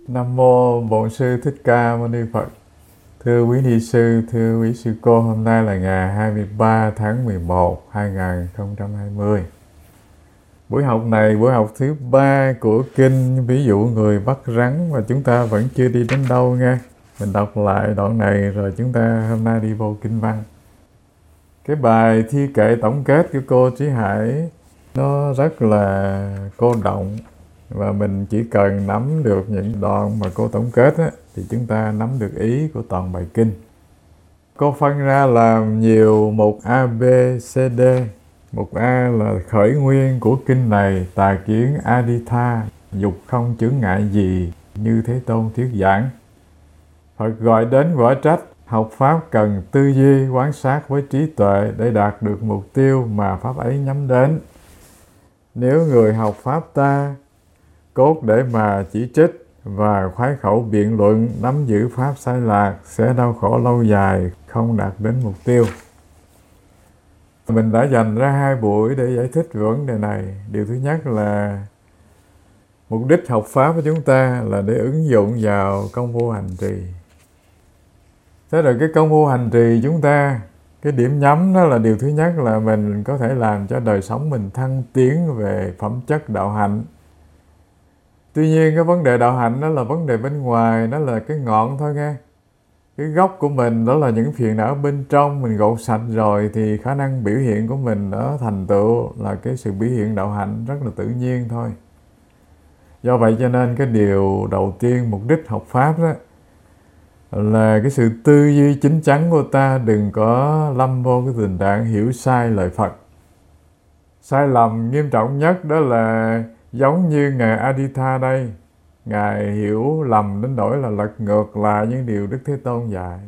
Nam mô Bổn Sư Thích Ca Mâu Ni Phật. Thưa quý ni sư, thưa quý sư cô, hôm nay là ngày 23 tháng 11, 2020. Buổi học này, buổi học thứ 3 của kinh ví dụ người bắt rắn, và chúng ta vẫn chưa đi đến đâu nha. Mình đọc lại đoạn này rồi chúng ta hôm nay đi vô kinh văn. Cái bài thi kệ tổng kết của cô Trí Hải nó rất là cô đọng, và mình chỉ cần nắm được những đoạn mà cô tổng kết á, thì chúng ta nắm được ý của toàn bài kinh. Cô phân ra làm nhiều mục A, B, C, D. Mục A là khởi nguyên của kinh này, tà kiến Aditha, dục không chướng ngại gì, như Thế Tôn thuyết giảng. Phật gọi đến quả trách, học Pháp cần tư duy, quán sát với trí tuệ để đạt được mục tiêu mà Pháp ấy nhắm đến. Nếu người học Pháp ta cốt để mà chỉ trích và khoái khẩu biện luận, nắm giữ Pháp sai lạc, sẽ đau khổ lâu dài, không đạt đến mục tiêu. Mình đã dành ra 2 buổi để giải thích vấn đề này. Điều thứ nhất là mục đích học Pháp của chúng ta là để ứng dụng vào công phu hành trì. Thế rồi cái công phu hành trì chúng ta, cái điểm nhắm đó là điều thứ nhất là mình có thể làm cho đời sống mình thăng tiến về phẩm chất đạo hạnh. Tuy nhiên cái vấn đề đạo hạnh đó là vấn đề bên ngoài, đó là cái ngọn thôi nghe. Cái gốc của mình đó là những phiền não bên trong, mình gột sạch rồi thì khả năng biểu hiện của mình đó thành tựu là cái sự biểu hiện đạo hạnh rất là tự nhiên thôi. Do vậy cho nên cái điều đầu tiên, mục đích học Pháp đó là cái sự tư duy chính chắn của ta đừng có lâm vô cái tình trạng hiểu sai lời Phật. Sai lầm nghiêm trọng nhất đó là giống như Ngài Aditha đây, Ngài hiểu lầm đến nỗi là lật ngược lại những điều Đức Thế Tôn dạy.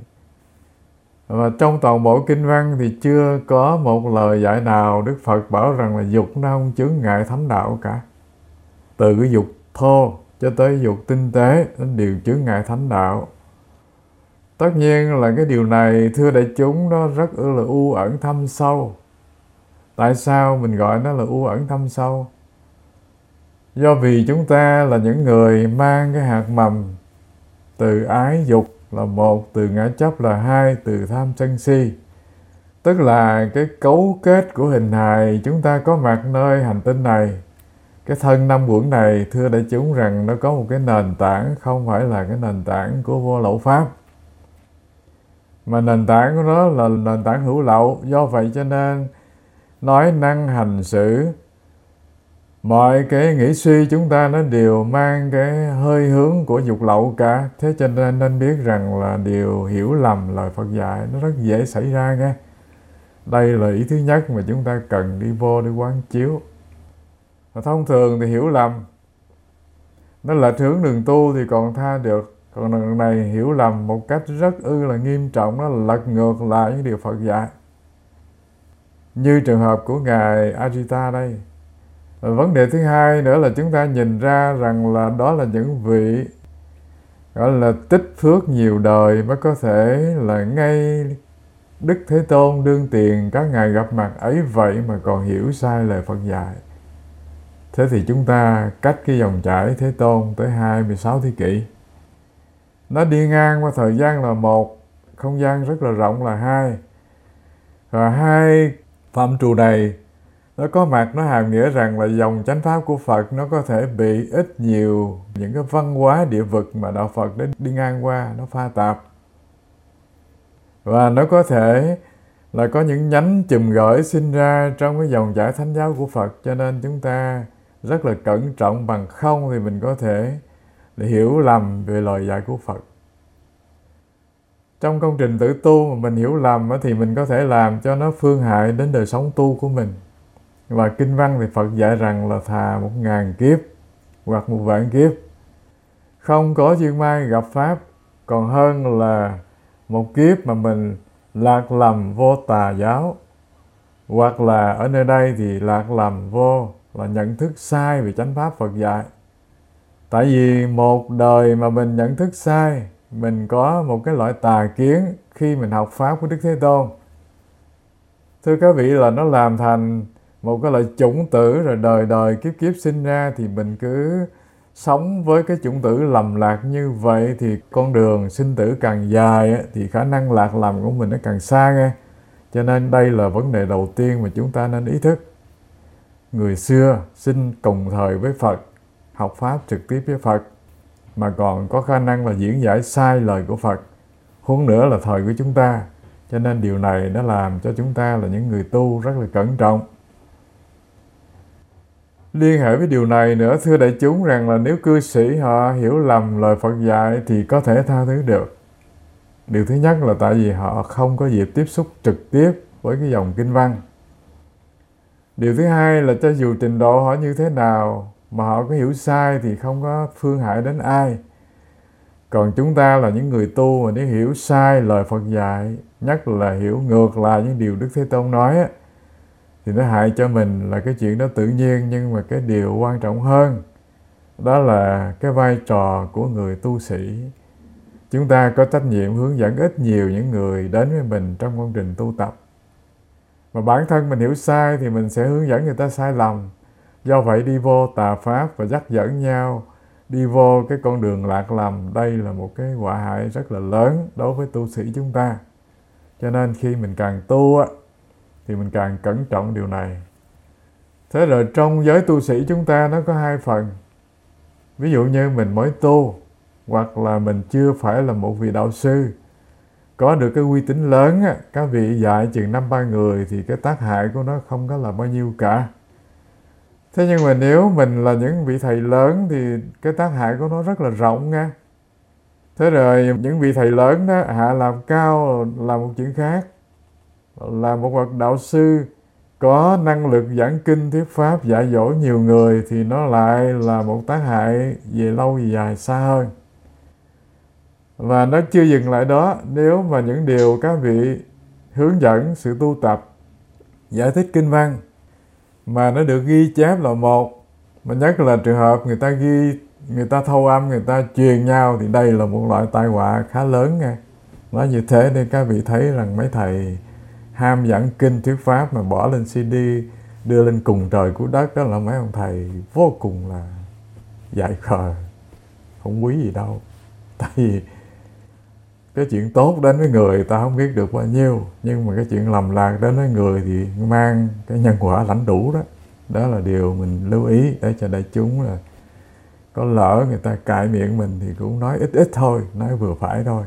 Và trong toàn bộ kinh văn thì chưa có một lời dạy nào Đức Phật bảo rằng là dục nó không chướng ngại thánh đạo cả. Từ cái dục thô cho tới dục tinh tế nó đều chướng ngại thánh đạo. Tất nhiên là cái điều này, thưa đại chúng, nó rất là u ẩn thâm sâu. Tại sao mình gọi nó là u ẩn thâm sâu? Do vì chúng ta là những người mang cái hạt mầm từ ái dục là 1, từ ngã chấp là 2, từ tham sân si. Tức là cái cấu kết của hình hài chúng ta có mặt nơi hành tinh này. Cái thân 5 uẩn này, thưa đại chúng rằng nó có một cái nền tảng, không phải là cái nền tảng của vô lậu Pháp, mà nền tảng của nó là nền tảng hữu lậu. Do vậy cho nên nói năng hành xử, mọi cái nghĩ suy chúng ta nó đều mang cái hơi hướng của dục lậu cả. Thế cho nên nên biết rằng là điều hiểu lầm lời Phật dạy nó rất dễ xảy ra nghe. Đây là ý thứ nhất mà chúng ta cần đi vô để quán chiếu. Và thông thường thì hiểu lầm nó là hướng đường tu thì còn tha được. Còn lần này hiểu lầm một cách rất là nghiêm trọng, nó là lật ngược lại những điều Phật dạy. Như trường hợp của Ngài Ajita đây. Vấn đề thứ hai nữa là chúng ta nhìn ra rằng là đó là những vị gọi là tích phước nhiều đời mới có thể là ngay Đức Thế Tôn đương tiền các ngài gặp mặt ấy, vậy mà còn hiểu sai lời Phật dạy. Thế thì chúng ta cách cái dòng chảy Thế Tôn tới 26 thế kỷ. Nó đi ngang qua thời gian là 1, không gian rất là rộng là 2. Và 2 phạm trù này nó có mặt, nó hàm nghĩa rằng là dòng chánh pháp của Phật nó có thể bị ít nhiều những cái văn hóa địa vực mà đạo Phật đến đi ngang qua, nó pha tạp. Và nó có thể là có những nhánh chùm gởi sinh ra trong cái dòng chảy thánh giáo của Phật. Cho nên chúng ta rất là cẩn trọng, bằng không thì mình có thể để hiểu lầm về lời dạy của Phật. Trong công trình tự tu mà mình hiểu lầm thì mình có thể làm cho nó phương hại đến đời sống tu của mình. Và kinh văn thì Phật dạy rằng là thà 1000 kiếp hoặc 1.000 kiếp không có duyên may gặp Pháp, còn hơn là một kiếp mà mình lạc lầm vô tà giáo, hoặc là ở nơi đây thì lạc lầm vô là nhận thức sai về chánh pháp Phật dạy. Tại vì một đời mà mình nhận thức sai, mình có một cái loại tà kiến khi mình học Pháp của Đức Thế Tôn. Thưa các vị, là nó làm thành một cái loại chủng tử, rồi đời đời kiếp kiếp sinh ra thì mình cứ sống với cái chủng tử lầm lạc như vậy thì con đường sinh tử càng dài thì khả năng lạc lầm của mình nó càng xa nghe. Cho nên đây là vấn đề đầu tiên mà chúng ta nên ý thức. Người xưa sinh cùng thời với Phật, học Pháp trực tiếp với Phật, mà còn có khả năng là diễn giải sai lời của Phật, huống nữa là thời của chúng ta. Cho nên điều này nó làm cho chúng ta là những người tu rất là cẩn trọng. Liên hệ với điều này nữa, thưa đại chúng, rằng là nếu cư sĩ họ hiểu lầm lời Phật dạy thì có thể tha thứ được. Điều thứ nhất là tại vì họ không có dịp tiếp xúc trực tiếp với cái dòng kinh văn. Điều thứ hai là cho dù trình độ họ như thế nào mà họ có hiểu sai thì không có phương hại đến ai. Còn chúng ta là những người tu mà nếu hiểu sai lời Phật dạy, nhất là hiểu ngược lại những điều Đức Thế Tôn nói thì nó hại cho mình là cái chuyện đó tự nhiên. Nhưng mà cái điều quan trọng hơn đó là cái vai trò của người tu sĩ. Chúng ta có trách nhiệm hướng dẫn ít nhiều những người đến với mình trong công trình tu tập. Mà bản thân mình hiểu sai thì mình sẽ hướng dẫn người ta sai lầm. Do vậy đi vô tà pháp và dắt dẫn nhau đi vô cái con đường lạc lầm, đây là một cái họa hại rất là lớn đối với tu sĩ chúng ta. Cho nên khi mình càng tu thì mình càng cẩn trọng điều này. Thế rồi trong giới tu sĩ chúng ta nó có hai phần. Ví dụ như mình mới tu, hoặc là mình chưa phải là một vị đạo sư, có được cái uy tín lớn, các vị dạy chừng 5-3 người thì cái tác hại của nó không có là bao nhiêu cả. Thế nhưng mà nếu mình là những vị thầy lớn thì cái tác hại của nó rất là rộng nha. Thế rồi những vị thầy lớn đó, hạ làm cao là một chuyện khác. Là một bậc đạo sư có năng lực giảng kinh thuyết pháp dạy dỗ nhiều người thì nó lại là một tác hại về lâu về dài xa hơn. Và nó chưa dừng lại đó. Nếu mà những điều các vị hướng dẫn sự tu tập, giải thích kinh văn mà nó được ghi chép là một, mà nhất là trường hợp người ta ghi, người ta thâu âm, người ta truyền nhau thì đây là một loại tai họa khá lớn nha. Nói như thế nên các vị thấy rằng mấy thầy ham giảng kinh thuyết pháp mà bỏ lên CD đưa lên cùng trời của đất, đó là mấy ông thầy vô cùng là dại khờ, không quý gì đâu. Tại vì cái chuyện tốt đến với người ta không biết được bao nhiêu, nhưng mà cái chuyện lầm lạc đến với người thì mang cái nhân quả lãnh đủ đó. Đó là điều mình lưu ý để cho đại chúng là có lỡ người ta cãi miệng mình thì cũng nói ít ít thôi, nói vừa phải thôi.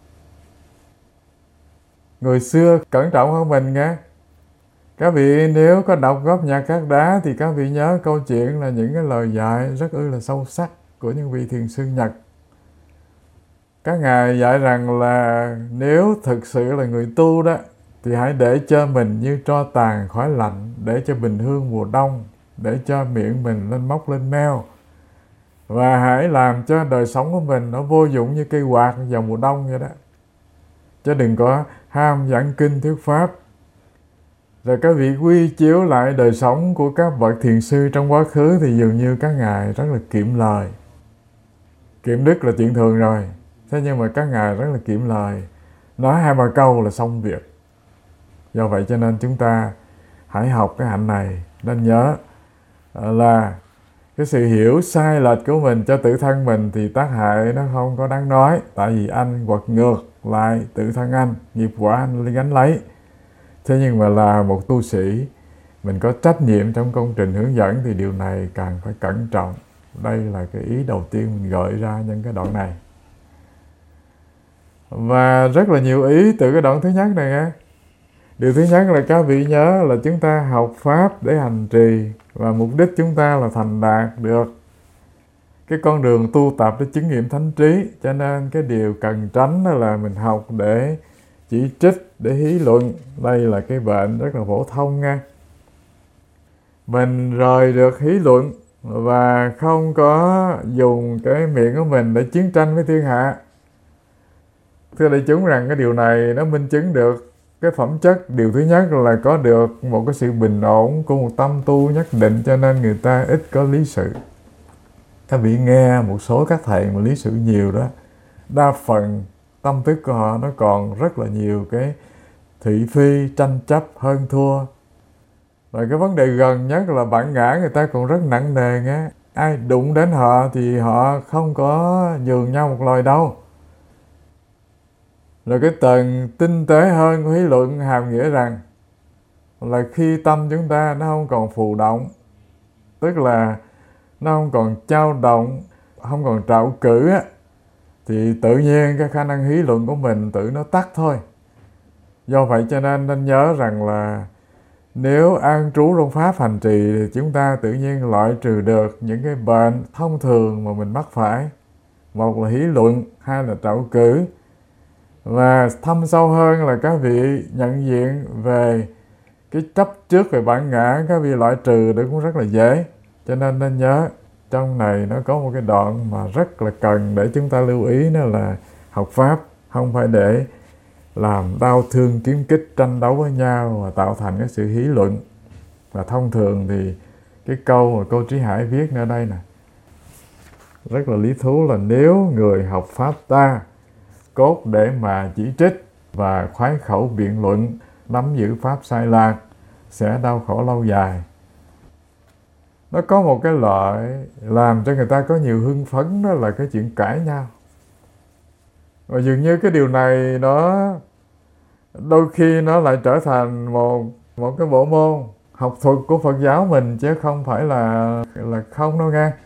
Người xưa cẩn trọng hơn mình nghe. Các vị nếu có đọc Góp Nhạc Cát Đá thì các vị nhớ câu chuyện là những cái lời dạy rất là sâu sắc của những vị thiền sư Nhật. Các ngài dạy rằng là nếu thực sự là người tu đó thì hãy để cho mình như tro tàn khỏi lạnh, để cho bình hương mùa đông, để cho miệng mình lên mốc lên meo. Và hãy làm cho đời sống của mình nó vô dụng như cây quạt vào mùa đông vậy đó. Chứ đừng có ham giảng kinh thuyết pháp. Rồi các vị quy chiếu lại đời sống của các bậc thiền sư trong quá khứ thì dường như các ngài rất là kiệm lời. Kiệm đức là chuyện thường rồi. Thế nhưng mà các ngài rất là kiệm lời. Nói 2-3 câu là xong việc. Do vậy cho nên chúng ta hãy học cái hạnh này. Nên nhớ là cái sự hiểu sai lệch của mình cho tự thân mình thì tác hại nó không có đáng nói. Tại vì anh quật ngược lại tự thân anh, nghiệp quả anh gánh lấy. Thế nhưng mà là một tu sĩ, mình có trách nhiệm trong công trình hướng dẫn thì điều này càng phải cẩn trọng. Đây là cái ý đầu tiên mình gợi ra nhân cái đoạn này. Và rất là nhiều ý từ cái đoạn thứ nhất này nghe. Điều thứ nhất là các vị nhớ là chúng ta học Pháp để hành trì, và mục đích chúng ta là thành đạt được cái con đường tu tập để chứng nghiệm thánh trí. Cho nên cái điều cần tránh đó là mình học để chỉ trích, để hí luận. Đây là cái bệnh rất là phổ thông nha. Mình rời được hí luận và không có dùng cái miệng của mình để chiến tranh với thiên hạ. Thưa đại chúng rằng cái điều này nó minh chứng được cái phẩm chất. Điều thứ nhất là có được một cái sự bình ổn của một tâm tu nhất định, cho nên người ta ít có lý sự. Các vị nghe một số các thầy mà lý sự nhiều đó, đa phần tâm thức của họ nó còn rất là nhiều cái thị phi, tranh chấp, hơn thua. Và cái vấn đề gần nhất là bản ngã người ta còn rất nặng nề nghe. ai đụng đến họ thì họ không có nhường nhau một lời đâu. Rồi cái tầng tinh tế hơn của lý luận hàm nghĩa rằng là khi tâm chúng ta nó không còn phù động, tức là nó không còn dao động, không còn trạo cử á, thì tự nhiên cái khả năng lý luận của mình tự nó tắt thôi. Do vậy cho nên nhớ rằng là nếu an trú trong pháp hành trì thì chúng ta tự nhiên loại trừ được những cái bệnh thông thường mà mình mắc phải. Một là lý luận, hai là trạo cử. Và thâm sâu hơn là các vị nhận diện về cái chấp trước về bản ngã, các vị loại trừ được cũng rất là dễ. Cho nên nhớ trong này nó có một cái đoạn mà rất là cần để chúng ta lưu ý, đó là học pháp không phải để làm đau thương kiếm kích tranh đấu với nhau và tạo thành cái sự hí luận. Và thông thường thì cái câu mà cô Trí Hải viết ở đây nè rất là lý thú, là nếu người học pháp ta cốt để mà chỉ trích và khoái khẩu biện luận, nắm giữ pháp sai lạc, sẽ đau khổ lâu dài. Nó có một cái lợi làm cho người ta có nhiều hưng phấn, đó là cái chuyện cãi nhau. Và dường như cái điều này nó đôi khi nó lại trở thành một cái bộ môn học thuật của Phật giáo mình, chứ không phải là không đâu nghe.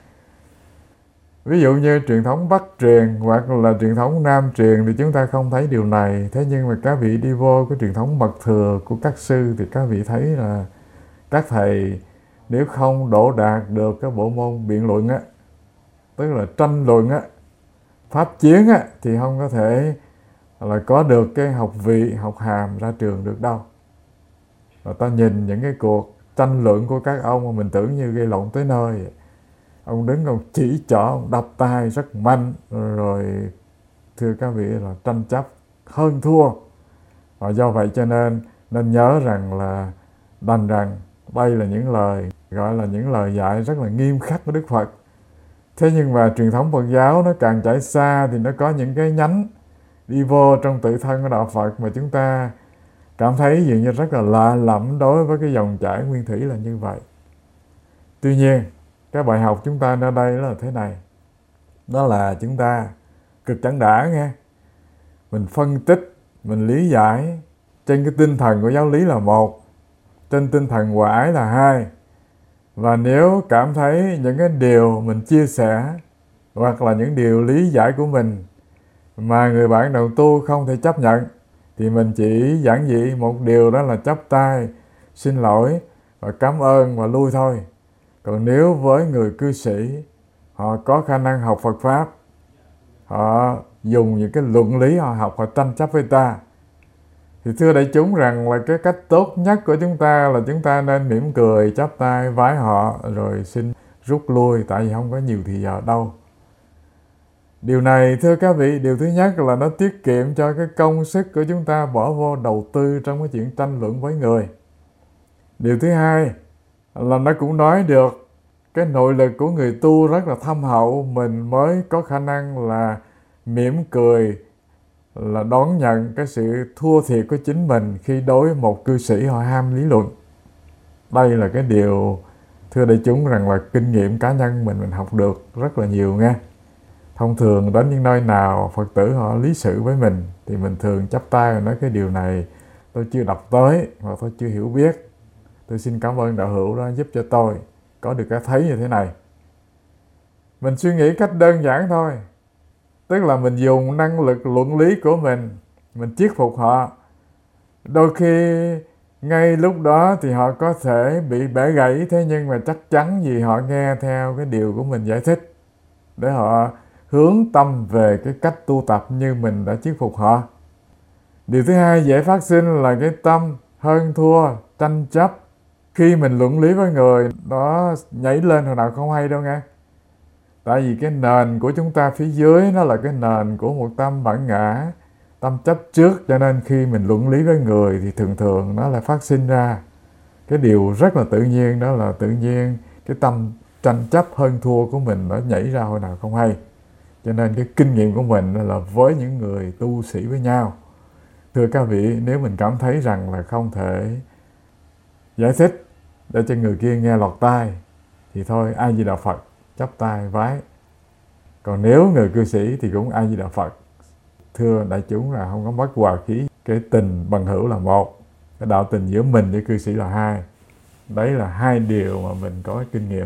Ví dụ như truyền thống Bắc truyền hoặc là truyền thống Nam truyền thì chúng ta không thấy điều này. Thế nhưng mà các vị đi vô cái truyền thống mật thừa của các sư thì các vị thấy là các thầy nếu không đỗ đạt được cái bộ môn biện luận á, tức là tranh luận á, pháp chiến á, thì không có thể là có được cái học vị, học hàm ra trường được đâu. Và ta nhìn những cái cuộc tranh luận của các ông mà mình tưởng như gây lộn tới nơi. Ông đứng ông chỉ trỏ, ông đập tay rất mạnh, rồi thưa các vị là tranh chấp hơn thua. Và do vậy cho nên nhớ rằng là đành rằng đây là những lời gọi là những lời dạy rất là nghiêm khắc của Đức Phật. Thế nhưng mà truyền thống Phật giáo nó càng trải xa thì nó có những cái nhánh đi vô trong tự thân của đạo Phật mà chúng ta cảm thấy dường như rất là lạ lẫm đối với cái dòng chảy nguyên thủy là như vậy. Tuy nhiên cái bài học chúng ta ở đây là thế này, đó là chúng ta cực chẳng đã nghe, mình phân tích, mình lý giải trên cái tinh thần của giáo lý là một, trên tinh thần của ái là hai. Và nếu cảm thấy những cái điều mình chia sẻ hoặc là những điều lý giải của mình mà người bạn đồng tu không thể chấp nhận, thì mình chỉ giản dị một điều, đó là chắp tay xin lỗi và cảm ơn và lui thôi. Còn nếu với người cư sĩ họ có khả năng học Phật Pháp, họ dùng những cái luận lý họ học, họ tranh chấp với ta, thì thưa đại chúng rằng là cái cách tốt nhất của chúng ta là chúng ta nên mỉm cười, chắp tay vái họ rồi xin rút lui, tại vì không có nhiều thì giờ đâu. Điều này thưa các vị, điều thứ nhất là nó tiết kiệm cho cái công sức của chúng ta bỏ vô đầu tư trong cái chuyện tranh luận với người. Điều thứ hai là nó cũng nói được cái nội lực của người tu rất là thâm hậu, mình mới có khả năng là mỉm cười, là đón nhận cái sự thua thiệt của chính mình khi đối với một cư sĩ họ ham lý luận. Đây là cái điều thưa đại chúng rằng là kinh nghiệm cá nhân mình học được rất là nhiều nghe. Thông thường đến những nơi nào Phật tử họ lý sự với mình thì mình thường chắp tay và nói cái điều này tôi chưa đọc tới hoặc tôi chưa hiểu biết. Tôi xin cảm ơn đạo hữu đã giúp cho tôi có được cái thấy như thế này. Mình suy nghĩ cách đơn giản thôi. Tức là mình dùng năng lực luận lý của mình thuyết phục họ. Đôi khi ngay lúc đó thì họ có thể bị bẻ gãy, thế nhưng mà chắc chắn gì họ nghe theo cái điều của mình giải thích, để họ hướng tâm về cái cách tu tập như mình đã thuyết phục họ. Điều thứ hai dễ phát sinh là cái tâm hơn thua, tranh chấp. Khi mình luận lý với người, nó nhảy lên hồi nào không hay đâu nghe. Tại vì cái nền của chúng ta phía dưới nó là cái nền của một tâm bản ngã, tâm chấp trước, cho nên khi mình luận lý với người thì thường thường nó lại phát sinh ra cái điều rất là tự nhiên, đó là tự nhiên cái tâm tranh chấp hơn thua của mình nó nhảy ra hồi nào không hay. Cho nên cái kinh nghiệm của mình là với những người tu sĩ với nhau, thưa các vị, nếu mình cảm thấy rằng là không thể giải thích để cho người kia nghe lọt tai thì thôi, A Di Đà Phật, chắp tay vái. Còn nếu người cư sĩ thì cũng A Di Đà Phật. Thưa đại chúng là không có mất hòa khí. Cái tình bằng hữu là một, cái đạo tình giữa mình với cư sĩ là hai. Đấy là hai điều mà mình có kinh nghiệm.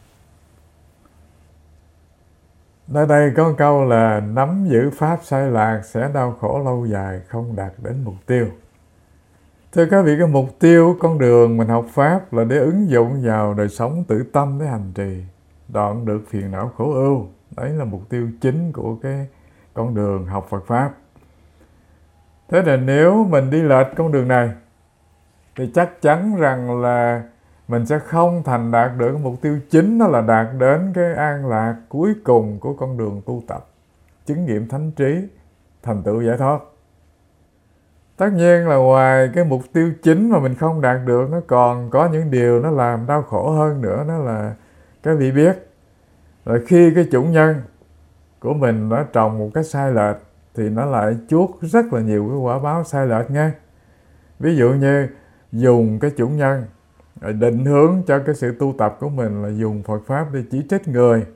Ở đây có một câu là nắm giữ pháp sai lạc sẽ đau khổ lâu dài, không đạt đến mục tiêu. Thưa các vị, cái mục tiêu con đường mình học pháp là để ứng dụng vào đời sống tự tâm để hành trì, đoạn được phiền não khổ ưu. Đấy là mục tiêu chính của cái con đường học Phật pháp. Thế là nếu mình đi lệch con đường này thì chắc chắn rằng là mình sẽ không thành đạt được cái mục tiêu chính, đó là đạt đến cái an lạc cuối cùng của con đường tu tập, chứng nghiệm thánh trí, thành tựu giải thoát. Tất nhiên là ngoài cái mục tiêu chính mà mình không đạt được, nó còn có những điều nó làm đau khổ hơn nữa. Đó là các vị biết là khi cái chủng nhân của mình nó trồng một cái sai lệch thì nó lại chuốc rất là nhiều cái quả báo sai lệch nha. Ví dụ như dùng cái chủng nhân định hướng cho cái sự tu tập của mình là dùng Phật pháp để chỉ trích người,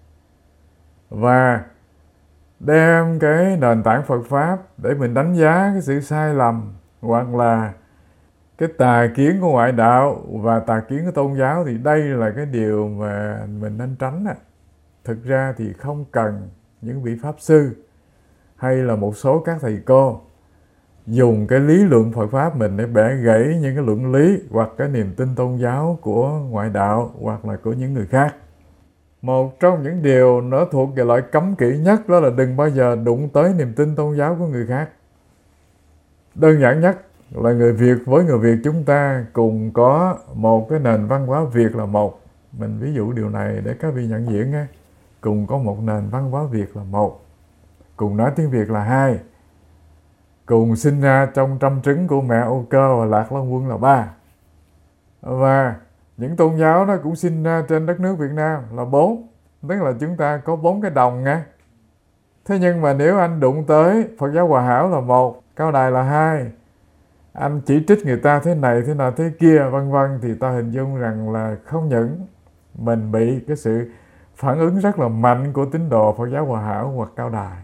và đem cái nền tảng Phật pháp để mình đánh giá cái sự sai lầm hoặc là cái tà kiến của ngoại đạo và tà kiến của tôn giáo, thì đây là cái điều mà mình nên tránh. Thực ra thì không cần những vị pháp sư hay là một số các thầy cô dùng cái lý luận Phật pháp mình để bẻ gãy những cái luận lý hoặc cái niềm tin tôn giáo của ngoại đạo hoặc là của những người khác. Một trong những điều nó thuộc về loại cấm kỵ nhất đó là đừng bao giờ đụng tới niềm tin tôn giáo của người khác. Đơn giản nhất là người Việt với người Việt chúng ta cùng có một cái nền văn hóa Việt là một. Mình ví dụ điều này để các vị nhận diện nghe. Cùng có một nền văn hóa Việt là một. Cùng nói tiếng Việt là hai. Cùng sinh ra trong trăm trứng của mẹ Âu Cơ và Lạc Long Quân là ba. Và những tôn giáo nó cũng sinh ra trên đất nước Việt Nam là bốn. Tức là chúng ta có bốn cái đồng nha. Thế nhưng mà nếu anh đụng tới Phật giáo Hòa Hảo là một, Cao Đài là hai, anh chỉ trích người ta thế này thế nào thế kia vân vân, thì ta hình dung rằng là không những mình bị cái sự phản ứng rất là mạnh của tín đồ Phật giáo Hòa Hảo hoặc Cao Đài,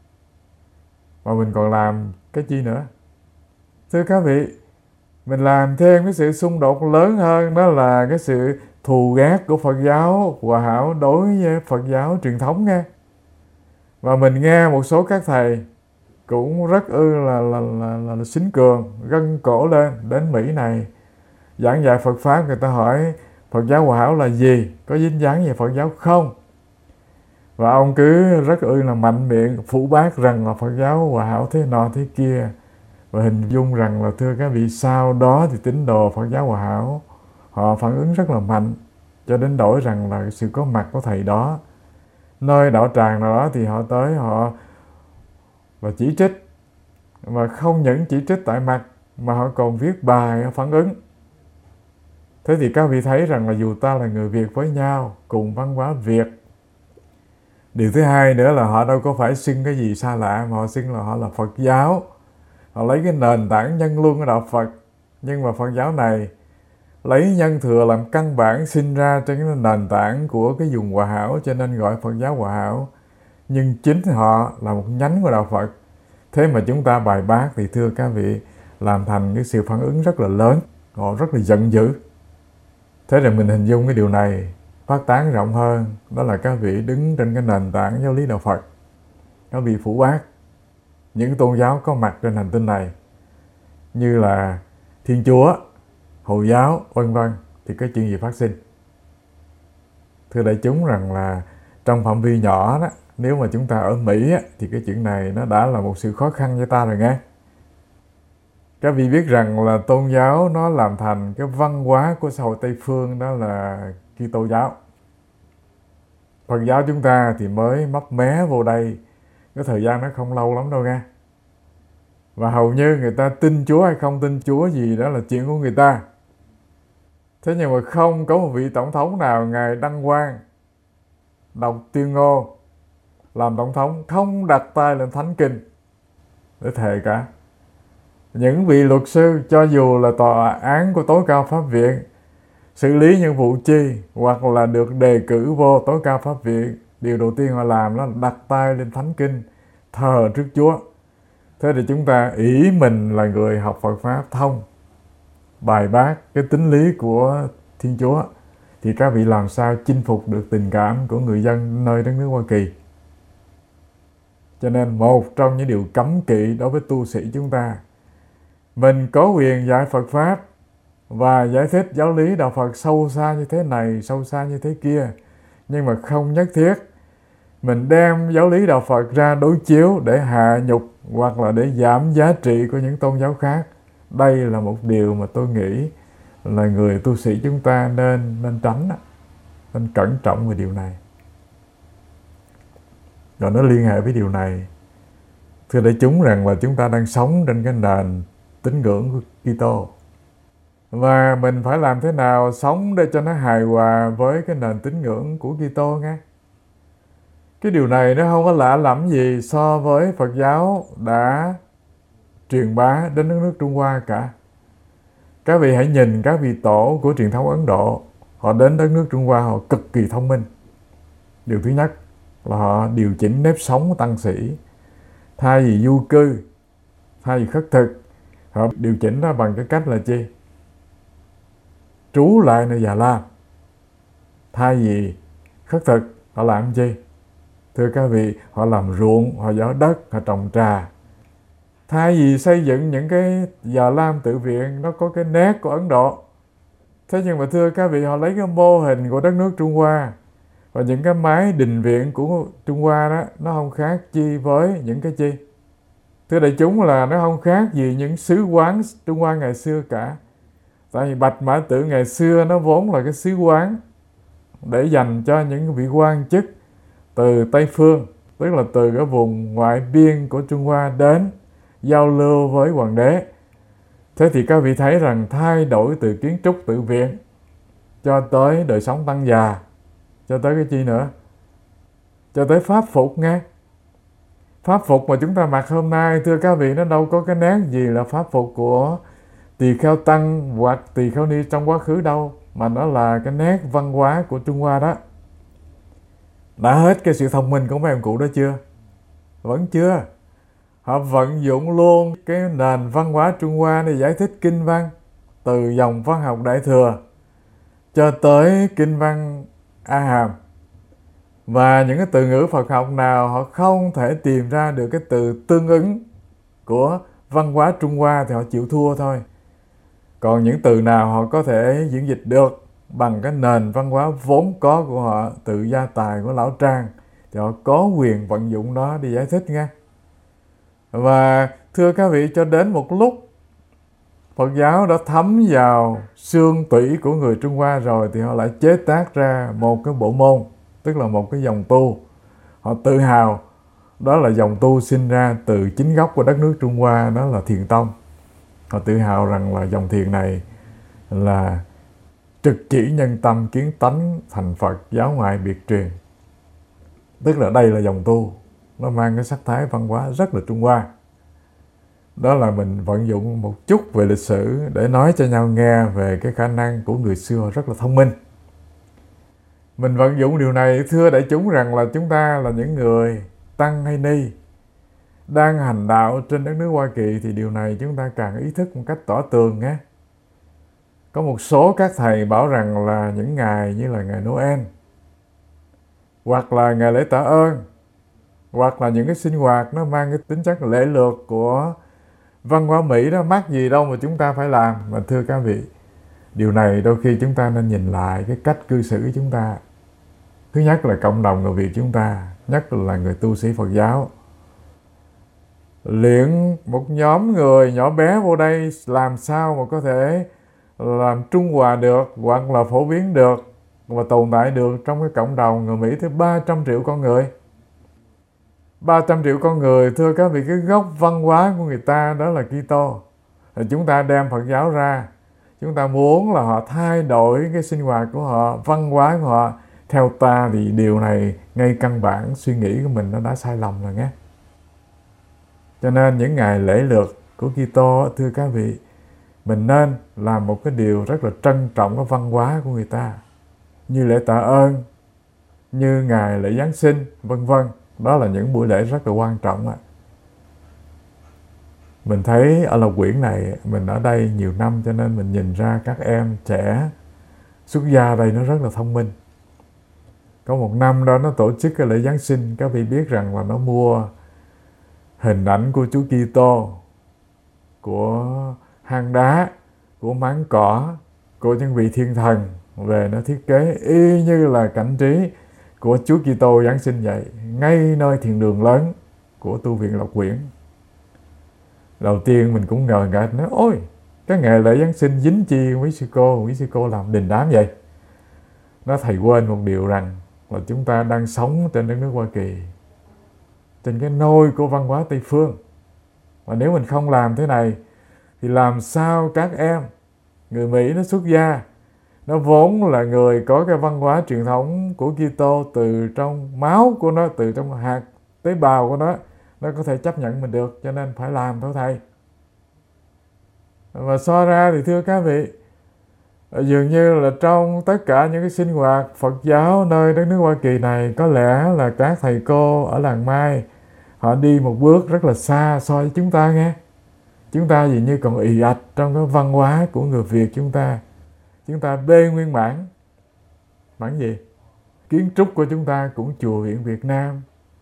mà mình còn làm cái chi nữa. Thưa các vị, mình làm thêm cái sự xung đột lớn hơn, đó là cái sự thù ghét của Phật giáo Hòa Hảo đối với Phật giáo truyền thống nghe. Và mình nghe một số các thầy cũng rất là xính cường, gân cổ lên đến Mỹ này giảng dạy Phật pháp. Người ta hỏi Phật giáo Hòa Hảo là gì, có dính dáng về Phật giáo không, và ông cứ rất là mạnh miệng phủ bác rằng là Phật giáo Hòa Hảo thế nọ thế kia. Và hình dung rằng là thưa các vị, sau đó thì tín đồ Phật giáo Hòa Hảo họ phản ứng rất là mạnh, cho đến đổi rằng là sự có mặt của thầy đó nơi đạo tràng nào đó thì họ tới họ và chỉ trích, mà không những chỉ trích tại mặt mà họ còn viết bài phản ứng. Thế thì các vị thấy rằng là dù ta là người Việt với nhau, cùng văn hóa Việt, điều thứ hai nữa là họ đâu có phải xưng cái gì xa lạ, mà họ xưng là họ là Phật giáo. Họ lấy cái nền tảng nhân luân của đạo Phật, nhưng mà Phật giáo này lấy nhân thừa làm căn bản, sinh ra trên cái nền tảng của cái vùng Hòa Hảo, cho nên gọi Phật giáo Hòa Hảo. Nhưng chính họ là một nhánh của đạo Phật. Thế mà chúng ta bài bác thì thưa các vị, làm thành cái sự phản ứng rất là lớn, họ rất là giận dữ. Thế rồi mình hình dung cái điều này phát tán rộng hơn, đó là các vị đứng trên cái nền tảng giáo lý đạo Phật, các vị phủ bác những tôn giáo có mặt trên hành tinh này như là Thiên Chúa, Hồi giáo vân vân, thì cái chuyện gì phát sinh? Thưa đại chúng rằng là trong phạm vi nhỏ đó, nếu mà chúng ta ở Mỹ á, thì cái chuyện này nó đã là một sự khó khăn cho ta rồi nghe. Các vị biết rằng là tôn giáo nó làm thành cái văn hóa của xã hội Tây Phương, đó là Kitô giáo. Phật giáo chúng ta thì mới mấp mé vô đây, cái thời gian nó không lâu lắm đâu nghe. Và hầu như người ta tin Chúa hay không tin Chúa gì đó là chuyện của người ta. Thế nhưng mà không có một vị tổng thống nào ngài đăng quang đọc tuyên ngôn làm tổng thống không đặt tay lên thánh kinh để thề cả. Những vị luật sư cho dù là tòa án của tối cao pháp viện xử lý những vụ chi hoặc là được đề cử vô tối cao pháp viện, điều đầu tiên họ làm đó là đặt tay lên thánh kinh, thờ trước Chúa. Thế thì chúng ta ý mình là người học Phật Pháp thông, bài bác cái tính lý của Thiên Chúa, thì các vị làm sao chinh phục được tình cảm của người dân nơi đất nước Hoa Kỳ. Cho nên một trong những điều cấm kỵ đối với tu sĩ chúng ta, mình có quyền dạy Phật Pháp và giải thích giáo lý Đạo Phật sâu xa như thế này, sâu xa như thế kia, nhưng mà không nhất thiết mình đem giáo lý Đạo Phật ra đối chiếu để hạ nhục hoặc là để giảm giá trị của những tôn giáo khác. Đây là một điều mà tôi nghĩ là người tu sĩ chúng ta nên tránh, nên cẩn trọng về điều này. Rồi nó liên hệ với điều này, thưa đại chúng, rằng là chúng ta đang sống trên cái nền tín ngưỡng của Kitô, và mình phải làm thế nào sống để cho nó hài hòa với cái nền tín ngưỡng của Kitô nghe. Cái điều này nó không có lạ lẫm gì so với Phật giáo đã truyền bá đến đất nước Trung Hoa cả. Các vị hãy nhìn các vị tổ của truyền thống Ấn Độ, họ đến đất nước Trung Hoa họ cực kỳ thông minh. Điều thứ nhất là họ điều chỉnh nếp sống tăng sĩ. Thay vì du cư, thay vì khất thực, họ điều chỉnh nó bằng cái cách là chi? Trú lại nơi Già Lam. Thay vì khất thực, họ làm chi? Thưa các vị, họ làm ruộng, họ giỏ đất, họ trồng trà. Thay vì xây dựng những cái Già Lam tự viện nó có cái nét của Ấn Độ, thế nhưng mà thưa các vị, họ lấy cái mô hình của đất nước Trung Hoa và những cái mái đình viện của Trung Hoa đó, nó không khác chi với những cái chi? Thưa đại chúng, là nó không khác gì những xứ quán Trung Hoa ngày xưa cả. Tại vì Bạch Mã Tự ngày xưa nó vốn là cái xứ quán để dành cho những vị quan chức từ Tây Phương, tức là từ cái vùng ngoại biên của Trung Hoa đến giao lưu với hoàng đế. Thế thì các vị thấy rằng thay đổi từ kiến trúc tự viện cho tới đời sống tăng già, cho tới cái chi nữa? Cho tới pháp phục nghe. Pháp phục mà chúng ta mặc hôm nay, thưa các vị, nó đâu có cái nét gì là pháp phục của tỳ kheo tăng hoặc tỳ kheo ni trong quá khứ đâu, mà nó là cái nét văn hóa của Trung Hoa đó. Đã hết cái sự thông minh của mấy ông cụ đó chưa? Vẫn chưa. Họ vận dụng luôn cái nền văn hóa Trung Hoa để giải thích kinh văn, từ dòng văn học Đại Thừa cho tới kinh văn A Hàm. Và những cái từ ngữ Phật học nào họ không thể tìm ra được cái từ tương ứng của văn hóa Trung Hoa thì họ chịu thua thôi. Còn những từ nào họ có thể diễn dịch được bằng cái nền văn hóa vốn có của họ, từ gia tài của Lão Trang, thì họ có quyền vận dụng nó đi giải thích nghe. Và thưa các vị, cho đến một lúc Phật giáo đã thấm vào xương tủy của người Trung Hoa rồi, thì họ lại chế tác ra một cái bộ môn, tức là một cái dòng tu. Họ tự hào đó là dòng tu sinh ra từ chính gốc của đất nước Trung Hoa, đó là Thiền Tông. Họ tự hào rằng là dòng thiền này là trực chỉ nhân tâm kiến tánh thành Phật, giáo ngoại biệt truyền. Tức là đây là dòng tu, nó mang cái sắc thái văn hóa rất là Trung Hoa. Đó là mình vận dụng một chút về lịch sử để nói cho nhau nghe về cái khả năng của người xưa rất là thông minh. Mình vận dụng điều này, thưa đại chúng, rằng là chúng ta là những người tăng hay ni đang hành đạo trên đất nước Hoa Kỳ, thì điều này chúng ta càng ý thức một cách tỏ tường nhé. Có một số các thầy bảo rằng là những ngày như là ngày Noel, hoặc là ngày lễ tạ ơn, hoặc là những cái sinh hoạt nó mang cái tính chất lễ lược của văn hóa Mỹ đó, mắc gì đâu mà chúng ta phải làm. Mà thưa các vị, điều này đôi khi chúng ta nên nhìn lại cái cách cư xử của chúng ta. Thứ nhất là cộng đồng người Việt chúng ta, nhất là người tu sĩ Phật giáo, luyện một nhóm người nhỏ bé vô đây làm sao mà có thể làm trung hòa được hoặc là phổ biến được và tồn tại được trong cái cộng đồng người Mỹ tới 300 triệu con người. 300 triệu con người, thưa các vị, cái gốc văn hóa của người ta đó là Kitô. Chúng ta đem Phật giáo ra, chúng ta muốn là họ thay đổi cái sinh hoạt của họ, văn hóa của họ. Theo ta thì điều này ngay căn bản suy nghĩ của mình nó đã sai lầm rồi nhé. Cho nên những ngày lễ lược của Kitô, thưa các vị, mình nên làm một cái điều rất là trân trọng cái văn hóa của người ta, như lễ tạ ơn, như ngày lễ Giáng sinh, vân vân. Đó là những buổi lễ rất là quan trọng ạ. Mình thấy ở Lộc Quyển này, mình ở đây nhiều năm cho nên mình nhìn ra các em trẻ xuất gia đây nó rất là thông minh. Có một năm đó nó tổ chức cái lễ Giáng sinh, các vị biết rằng là nó mua hình ảnh của Chúa Kitô, của hang đá, của máng cỏ, của những vị thiên thần về nó thiết kế y như là cảnh trí của Chúa Kitô Giáng sinh vậy, ngay nơi thiền đường lớn của tu viện Lộc Quyển. Đầu tiên mình cũng ngờ ngợ, nói ôi, cái ngày lễ Giáng sinh dính chi quý sư cô làm đình đám vậy. Nó thầy quên một điều rằng là chúng ta đang sống trên đất nước Hoa Kỳ, trên cái nôi của văn hóa Tây Phương. Và nếu mình không làm thế này thì làm sao các em người Mỹ nó xuất gia, nó vốn là người có cái văn hóa truyền thống của Kitô từ trong máu của nó, từ trong hạt tế bào của nó có thể chấp nhận mình được, cho nên phải làm thôi thầy. Và so ra thì thưa các vị, dường như là trong tất cả những cái sinh hoạt Phật giáo nơi đất nước Hoa Kỳ này, có lẽ là các thầy cô ở làng Mai họ đi một bước rất là xa so với chúng ta nghe. Chúng ta dường như còn ì ạch trong cái văn hóa của người Việt chúng ta. Chúng ta bê nguyên bản. Bản gì? Kiến trúc của chúng ta cũng chùa viện Việt Nam.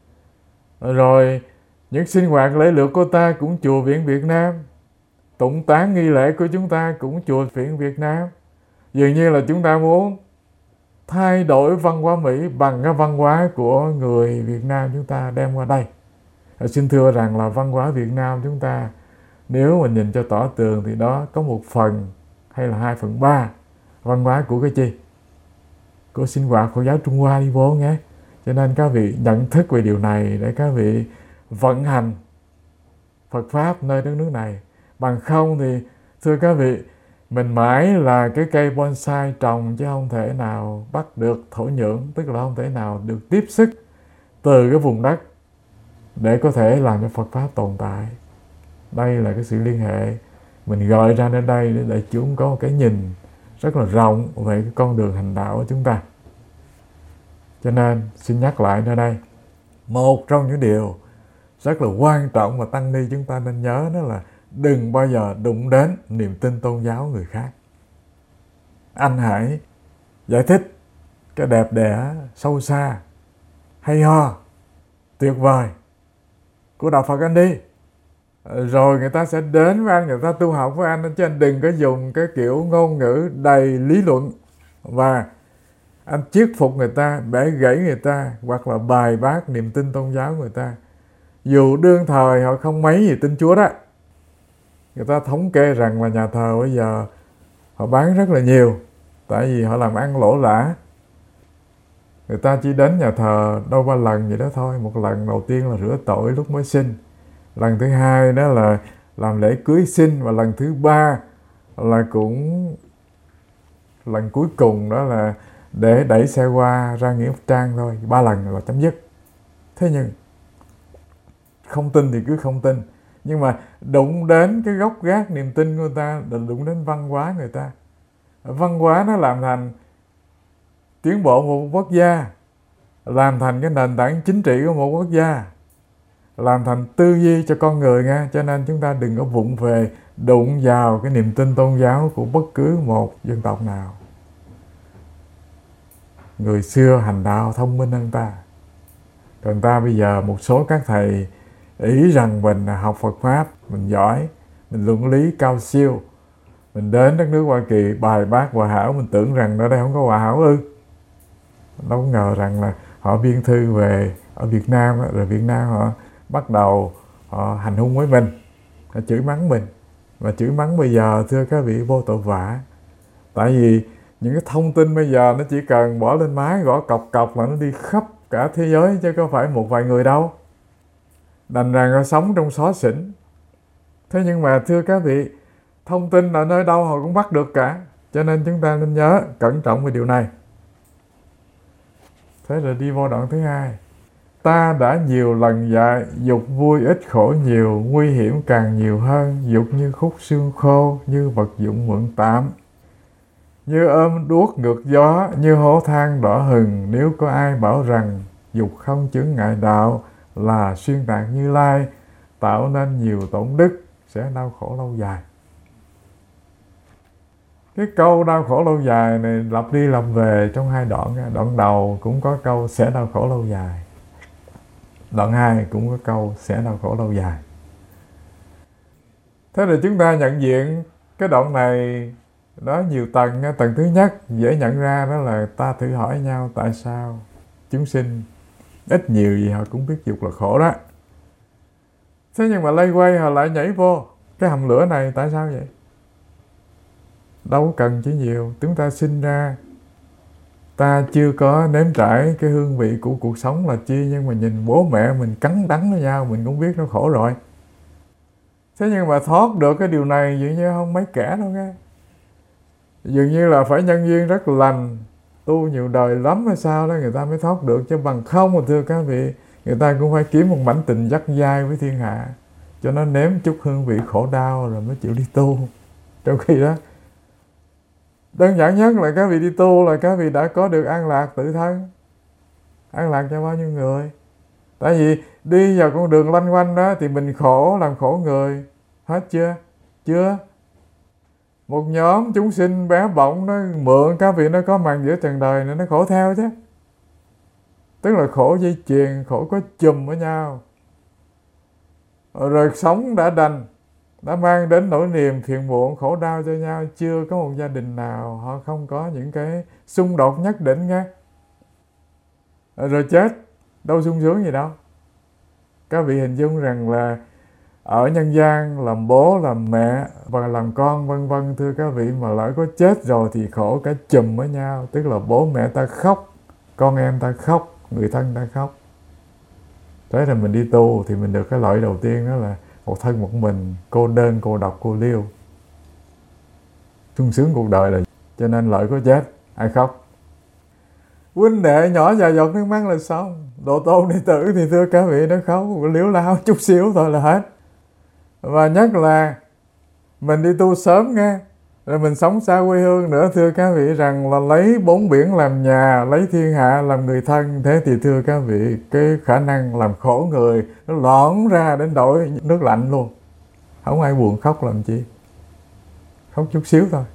Rồi những sinh hoạt lễ lược của ta cũng chùa viện Việt Nam. Tụng tán nghi lễ của chúng ta cũng chùa viện Việt Nam. Dường như là chúng ta muốn thay đổi văn hóa Mỹ bằng cái văn hóa của người Việt Nam chúng ta đem qua đây. Xin thưa rằng là văn hóa Việt Nam chúng ta, nếu mình nhìn cho tỏ tường thì đó có 1/phần hay là 2/3 văn hóa của cái chi? Của sinh hoạt Phật giáo Trung Hoa đi vô nghe. Cho nên các vị nhận thức về điều này để các vị vận hành Phật Pháp nơi đất nước này. Bằng không thì thưa các vị, mình mãi là cái cây bonsai trồng chứ không thể nào bắt được thổ nhưỡng, tức là không thể nào được tiếp sức từ cái vùng đất để có thể làm cho Phật Pháp tồn tại. Đây là cái sự liên hệ mình gọi ra đến đây để đại chúng có một cái nhìn rất là rộng về cái con đường hành đạo của chúng ta. Cho nên xin nhắc lại nơi đây, một trong những điều rất là quan trọng mà tăng ni chúng ta nên nhớ đó là đừng bao giờ đụng đến niềm tin tôn giáo người khác. Anh hãy giải thích cái đẹp đẽ, sâu xa, hay ho, tuyệt vời của Đạo Phật anh đi. Rồi người ta sẽ đến với anh, người ta tu học với anh, chứ anh đừng có dùng cái kiểu ngôn ngữ đầy lý luận và anh thuyết phục người ta, bẻ gãy người ta, hoặc là bài bác niềm tin tôn giáo người ta. Dù đương thời họ không mấy gì tin Chúa đó. Người ta thống kê rằng là nhà thờ bây giờ họ bán rất là nhiều, tại vì họ làm ăn lỗ lã. Người ta chỉ đến nhà thờ đâu 3 lần vậy đó thôi. Một lần đầu tiên là rửa tội lúc mới sinh, lần thứ hai đó là làm lễ cưới xin, và lần thứ 3 là cũng lần cuối cùng đó là để đẩy xe qua ra nghĩa trang thôi. 3 lần là chấm dứt. Thế nhưng không tin thì cứ không tin, nhưng mà đụng đến cái gốc gác niềm tin của người ta, đụng đến văn hóa người ta. Văn hóa nó làm thành tiến bộ một quốc gia, làm thành cái nền tảng chính trị của một quốc gia, làm thành tư duy cho con người nha. Cho nên chúng ta đừng có vụng về đụng vào cái niềm tin tôn giáo của bất cứ một dân tộc nào. Người xưa hành đạo thông minh hơn ta, còn ta bây giờ một số các thầy ý rằng mình học Phật Pháp, mình giỏi, mình luận lý cao siêu, mình đến đất nước Hoa Kỳ bài bác hòa hảo, mình tưởng rằng ở đây không có hòa hảo ư. Đâu có ngờ rằng là họ biên thư về ở Việt Nam, rồi Việt Nam họ bắt đầu họ hành hung với mình, họ chửi mắng mình. Và chửi mắng bây giờ thưa các vị vô tội vạ. Tại vì những cái thông tin bây giờ nó chỉ cần bỏ lên máy gõ cọc cọc là nó đi khắp cả thế giới, chứ có phải một vài người đâu. Đành rằng họ sống trong xó xỉnh. Thế nhưng mà thưa các vị, thông tin ở nơi đâu họ cũng bắt được cả. Cho nên chúng ta nên nhớ, cẩn trọng về điều này. Thế rồi đi vô đoạn thứ hai. Ta đã nhiều lần dạy, dục vui ít khổ nhiều, nguy hiểm càng nhiều hơn, dục như khúc xương khô, như vật dụng mượn tạm. Như ôm đuốc ngược gió, như hổ than đỏ hừng, nếu có ai bảo rằng dục không chướng ngại đạo là xuyên tạc Như Lai, tạo nên nhiều tổn đức, sẽ đau khổ lâu dài. Cái câu đau khổ lâu dài này lặp đi lặp về trong hai đoạn. Đoạn đầu cũng có câu sẽ đau khổ lâu dài. Đoạn 2 cũng có câu sẽ đau khổ lâu dài. Thế thì chúng ta nhận diện cái đoạn này nó nhiều tầng. Tầng thứ nhất dễ nhận ra đó là ta thử hỏi nhau tại sao chúng sinh ít nhiều gì họ cũng biết dục là khổ đó. Thế nhưng mà lây quay họ lại nhảy vô cái hầm lửa này, tại sao vậy? Đâu có cần chỉ nhiều. Chúng ta sinh ra, ta chưa có nếm trải cái hương vị của cuộc sống là chi, nhưng mà nhìn bố mẹ mình cắn đắng với nhau, mình cũng biết nó khổ rồi. Thế nhưng mà thoát được cái điều này dường như không mấy kẻ đâu nghe. Dường như là phải nhân duyên rất lành, tu nhiều đời lắm hay sao đó người ta mới thoát được, chứ bằng không mà thưa các vị, người ta cũng phải kiếm một mảnh tình dắt dai với thiên hạ, cho nó nếm chút hương vị khổ đau rồi mới chịu đi tu. Trong khi đó, đơn giản nhất là các vị đi tu là các vị đã có được an lạc tự thân. An lạc cho bao nhiêu người? Tại vì đi vào con đường lanh quanh đó thì mình khổ, làm khổ người. Hết chưa? Chưa. Một nhóm chúng sinh bé bỏng nó mượn các vị nó có mặt giữa trần đời này, nó khổ theo chứ. Tức là khổ dây chuyền, khổ có chùm với nhau. Rồi sống đã đành, đã mang đến nỗi niềm phiền muộn, khổ đau cho nhau. Chưa có một gia đình nào họ không có những cái xung đột nhất định nghe. Rồi chết, đâu sung sướng gì đâu. Các vị hình dung rằng là ở nhân gian làm bố, làm mẹ và làm con vân vân, thưa các vị, mà lỡ có chết rồi thì khổ cả chùm với nhau. Tức là bố mẹ ta khóc, con em ta khóc, người thân ta khóc. Thế là mình đi tu thì mình được cái lợi đầu tiên đó là một thân một mình, cô đơn, cô độc, cô liêu. Sung sướng cuộc đời là cho nên lợi có chết, ai khóc. Huynh đệ nhỏ vài giọt nước mắt là xong. Độ tôn đệ tử thì thưa các vị nó khóc liếu lao chút xíu thôi là hết. Và nhất là mình đi tu sớm nghe, rồi mình sống xa quê hương nữa, thưa các vị, rằng là lấy bốn biển làm nhà, lấy thiên hạ làm người thân. Thế thì thưa các vị, cái khả năng làm khổ người nó lõn ra đến đổi nước lạnh luôn. Không ai buồn khóc làm chi, khóc chút xíu thôi.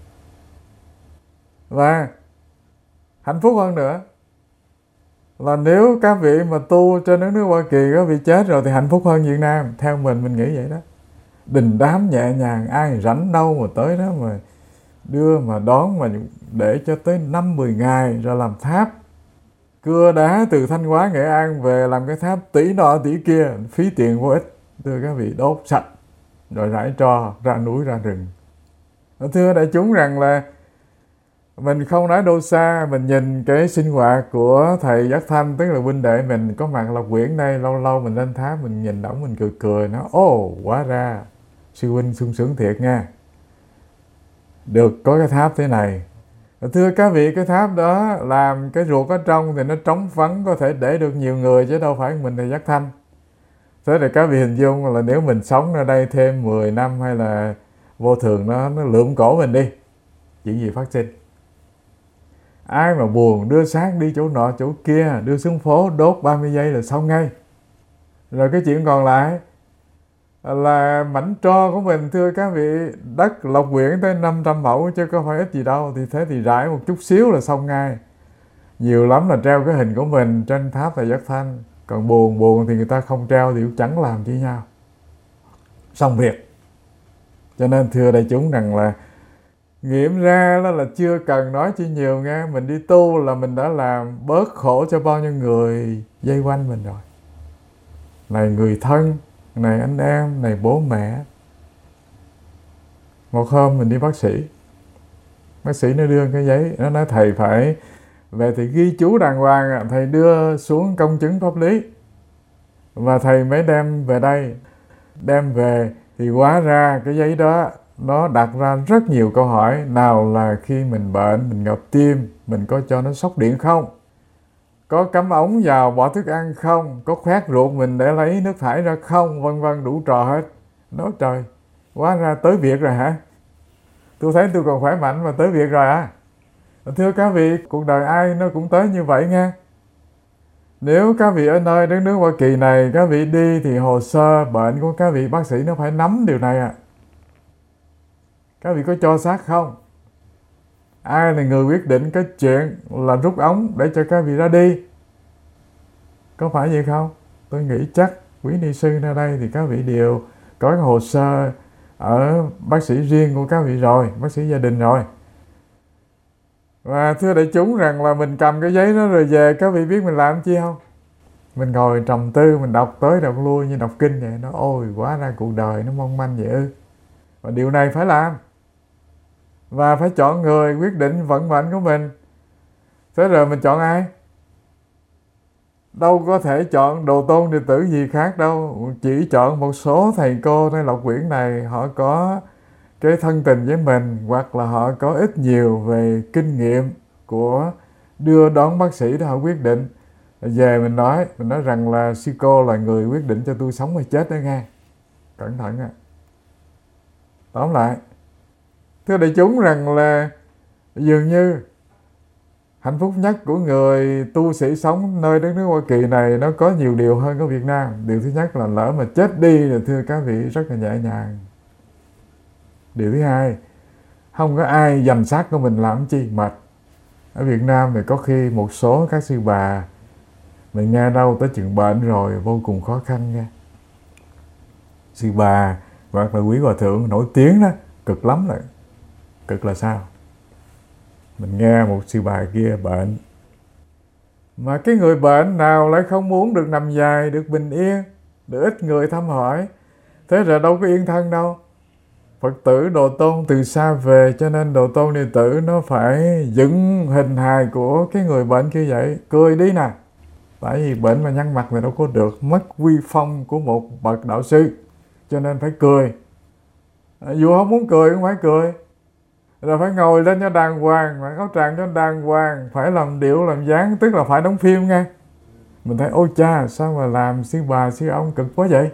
Và hạnh phúc hơn nữa là nếu các vị mà tu trên đất nước Hoa Kỳ, các vị chết rồi thì hạnh phúc hơn Việt Nam. Theo mình nghĩ vậy đó. Đình đám nhẹ nhàng, ai rảnh đâu mà tới đó mà đưa mà đón, mà để cho tới 5-10 ngày rồi làm tháp. Cưa đá từ Thanh Hóa, Nghệ An về làm cái tháp tỷ nọ tỷ kia, phí tiền vô ích. Thưa các vị, đốt sạch rồi rải tro ra núi ra rừng. Thưa đại chúng rằng là mình không nói đâu xa, mình nhìn cái sinh hoạt của thầy Giác Thanh, tức là huynh đệ mình có mặt Lộc Quyển đây, lâu lâu mình lên tháp mình nhìn ổng mình cười cười, nó hóa ra sư huynh sung sướng thiệt nha, được có cái tháp thế này. Thưa các vị, cái tháp đó làm cái ruột ở trong thì nó trống vắng, có thể để được nhiều người chứ đâu phải mình thầy Giác Thanh. Thế thì các vị hình dung là nếu mình sống ở đây thêm 10 năm hay là vô thường nó lượm cổ mình đi, chuyện gì phát sinh? Ai mà buồn đưa xác đi chỗ nọ chỗ kia, đưa xuống phố đốt 30 giây là xong ngay. Rồi cái chuyện còn lại là mảnh tro của mình, thưa các vị, đất Lộc Quyển tới 500 mẫu chứ có phải ít gì đâu. Thì thế thì rải một chút xíu là xong ngay. Nhiều lắm là treo cái hình của mình trên tháp thầy Giác Thanh. Còn buồn thì người ta không treo thì cũng chẳng làm chi nhau. Xong việc. Cho nên thưa đại chúng rằng là nghiệm ra đó là chưa cần nói chi nhiều nghe. Mình đi tu là mình đã làm bớt khổ cho bao nhiêu người dây quanh mình rồi. Này người thân, này anh em, này bố mẹ. Một hôm mình đi bác sĩ nó đưa cái giấy, nó nói thầy phải về thì ghi chú đàng hoàng, thầy đưa xuống công chứng pháp lý và thầy mới đem về đây. Đem về thì hóa ra cái giấy đó nó đặt ra rất nhiều câu hỏi. Nào là khi mình bệnh, mình ngập tim, mình có cho nó sốc điện không? có cắm ống vào bỏ thức ăn không, có khoét ruột mình để lấy nước thải ra không, vân vân, đủ trò hết. Nói trời, hóa ra tới việc rồi hả? Tôi thấy tôi còn khỏe mạnh mà tới việc rồi à? Thưa các vị, cuộc đời ai nó cũng tới như vậy nha. Nếu các vị ở nơi đất nước Hoa Kỳ này, các vị đi thì hồ sơ bệnh của các vị bác sĩ nó phải nắm điều này à. Các vị có cho xác không? Ai là người quyết định cái chuyện là rút ống để cho các vị ra đi? Có phải vậy không? Tôi nghĩ chắc quý ni sư nơi đây thì các vị đều có cái hồ sơ ở bác sĩ riêng của các vị rồi, bác sĩ gia đình rồi. Và thưa đại chúng rằng là mình cầm cái giấy đó rồi về, các vị biết mình làm chi không? Mình ngồi trầm tư, mình đọc tới đọc lui như đọc kinh vậy. Nó ôi, hóa ra cuộc đời nó mong manh vậy ư. Và điều này phải làm. Và phải chọn người quyết định vận mệnh của mình. Thế rồi mình chọn ai? Đâu có thể chọn đồ tôn đệ tử gì khác đâu. Chỉ chọn một số thầy côในLộc Quyển này, họ có cái thân tình với mình, hoặc là họ có ít nhiều về kinh nghiệm của đưa đón bác sĩ để họ quyết định. Về mình nói rằng là sư cô là người quyết định cho tôi sống hay chết đó nghe. Cẩn thận à. Tóm lại, thưa đại chúng rằng là dường như hạnh phúc nhất của người tu sĩ sống nơi đất nước Hoa Kỳ này nó có nhiều điều hơn ở Việt Nam. Điều thứ nhất là lỡ mà chết đi thì thưa các vị rất là nhẹ nhàng. Điều thứ hai, không có ai giành xác của mình làm chi mệt. Ở Việt Nam thì có khi một số các sư bà mình nghe đâu tới chừng bệnh rồi vô cùng khó khăn nha. Sư bà hoặc là quý hòa thượng nổi tiếng đó, cực lắm rồi. Cực là sao? Mình nghe một sư bà kia bệnh, mà cái người bệnh nào lại không muốn được nằm dài, được bình yên, được ít người thăm hỏi. Thế rồi đâu có yên thân đâu. Phật tử đồ tôn từ xa về, cho nên đồ tôn đệ tử nó phải dựng hình hài của cái người bệnh kia vậy. Cười đi nè. Tại vì bệnh mà nhăn mặt thì đâu có được, mất uy phong của một bậc đạo sư. Cho nên phải cười. Dù không muốn cười cũng phải cười. Rồi phải ngồi lên cho đàng hoàng, phải áo tràng cho đàng hoàng, phải làm điệu làm dáng, tức là phải đóng phim nha. Mình thấy ôi cha, sao mà làm sư bà sư ông cực quá vậy.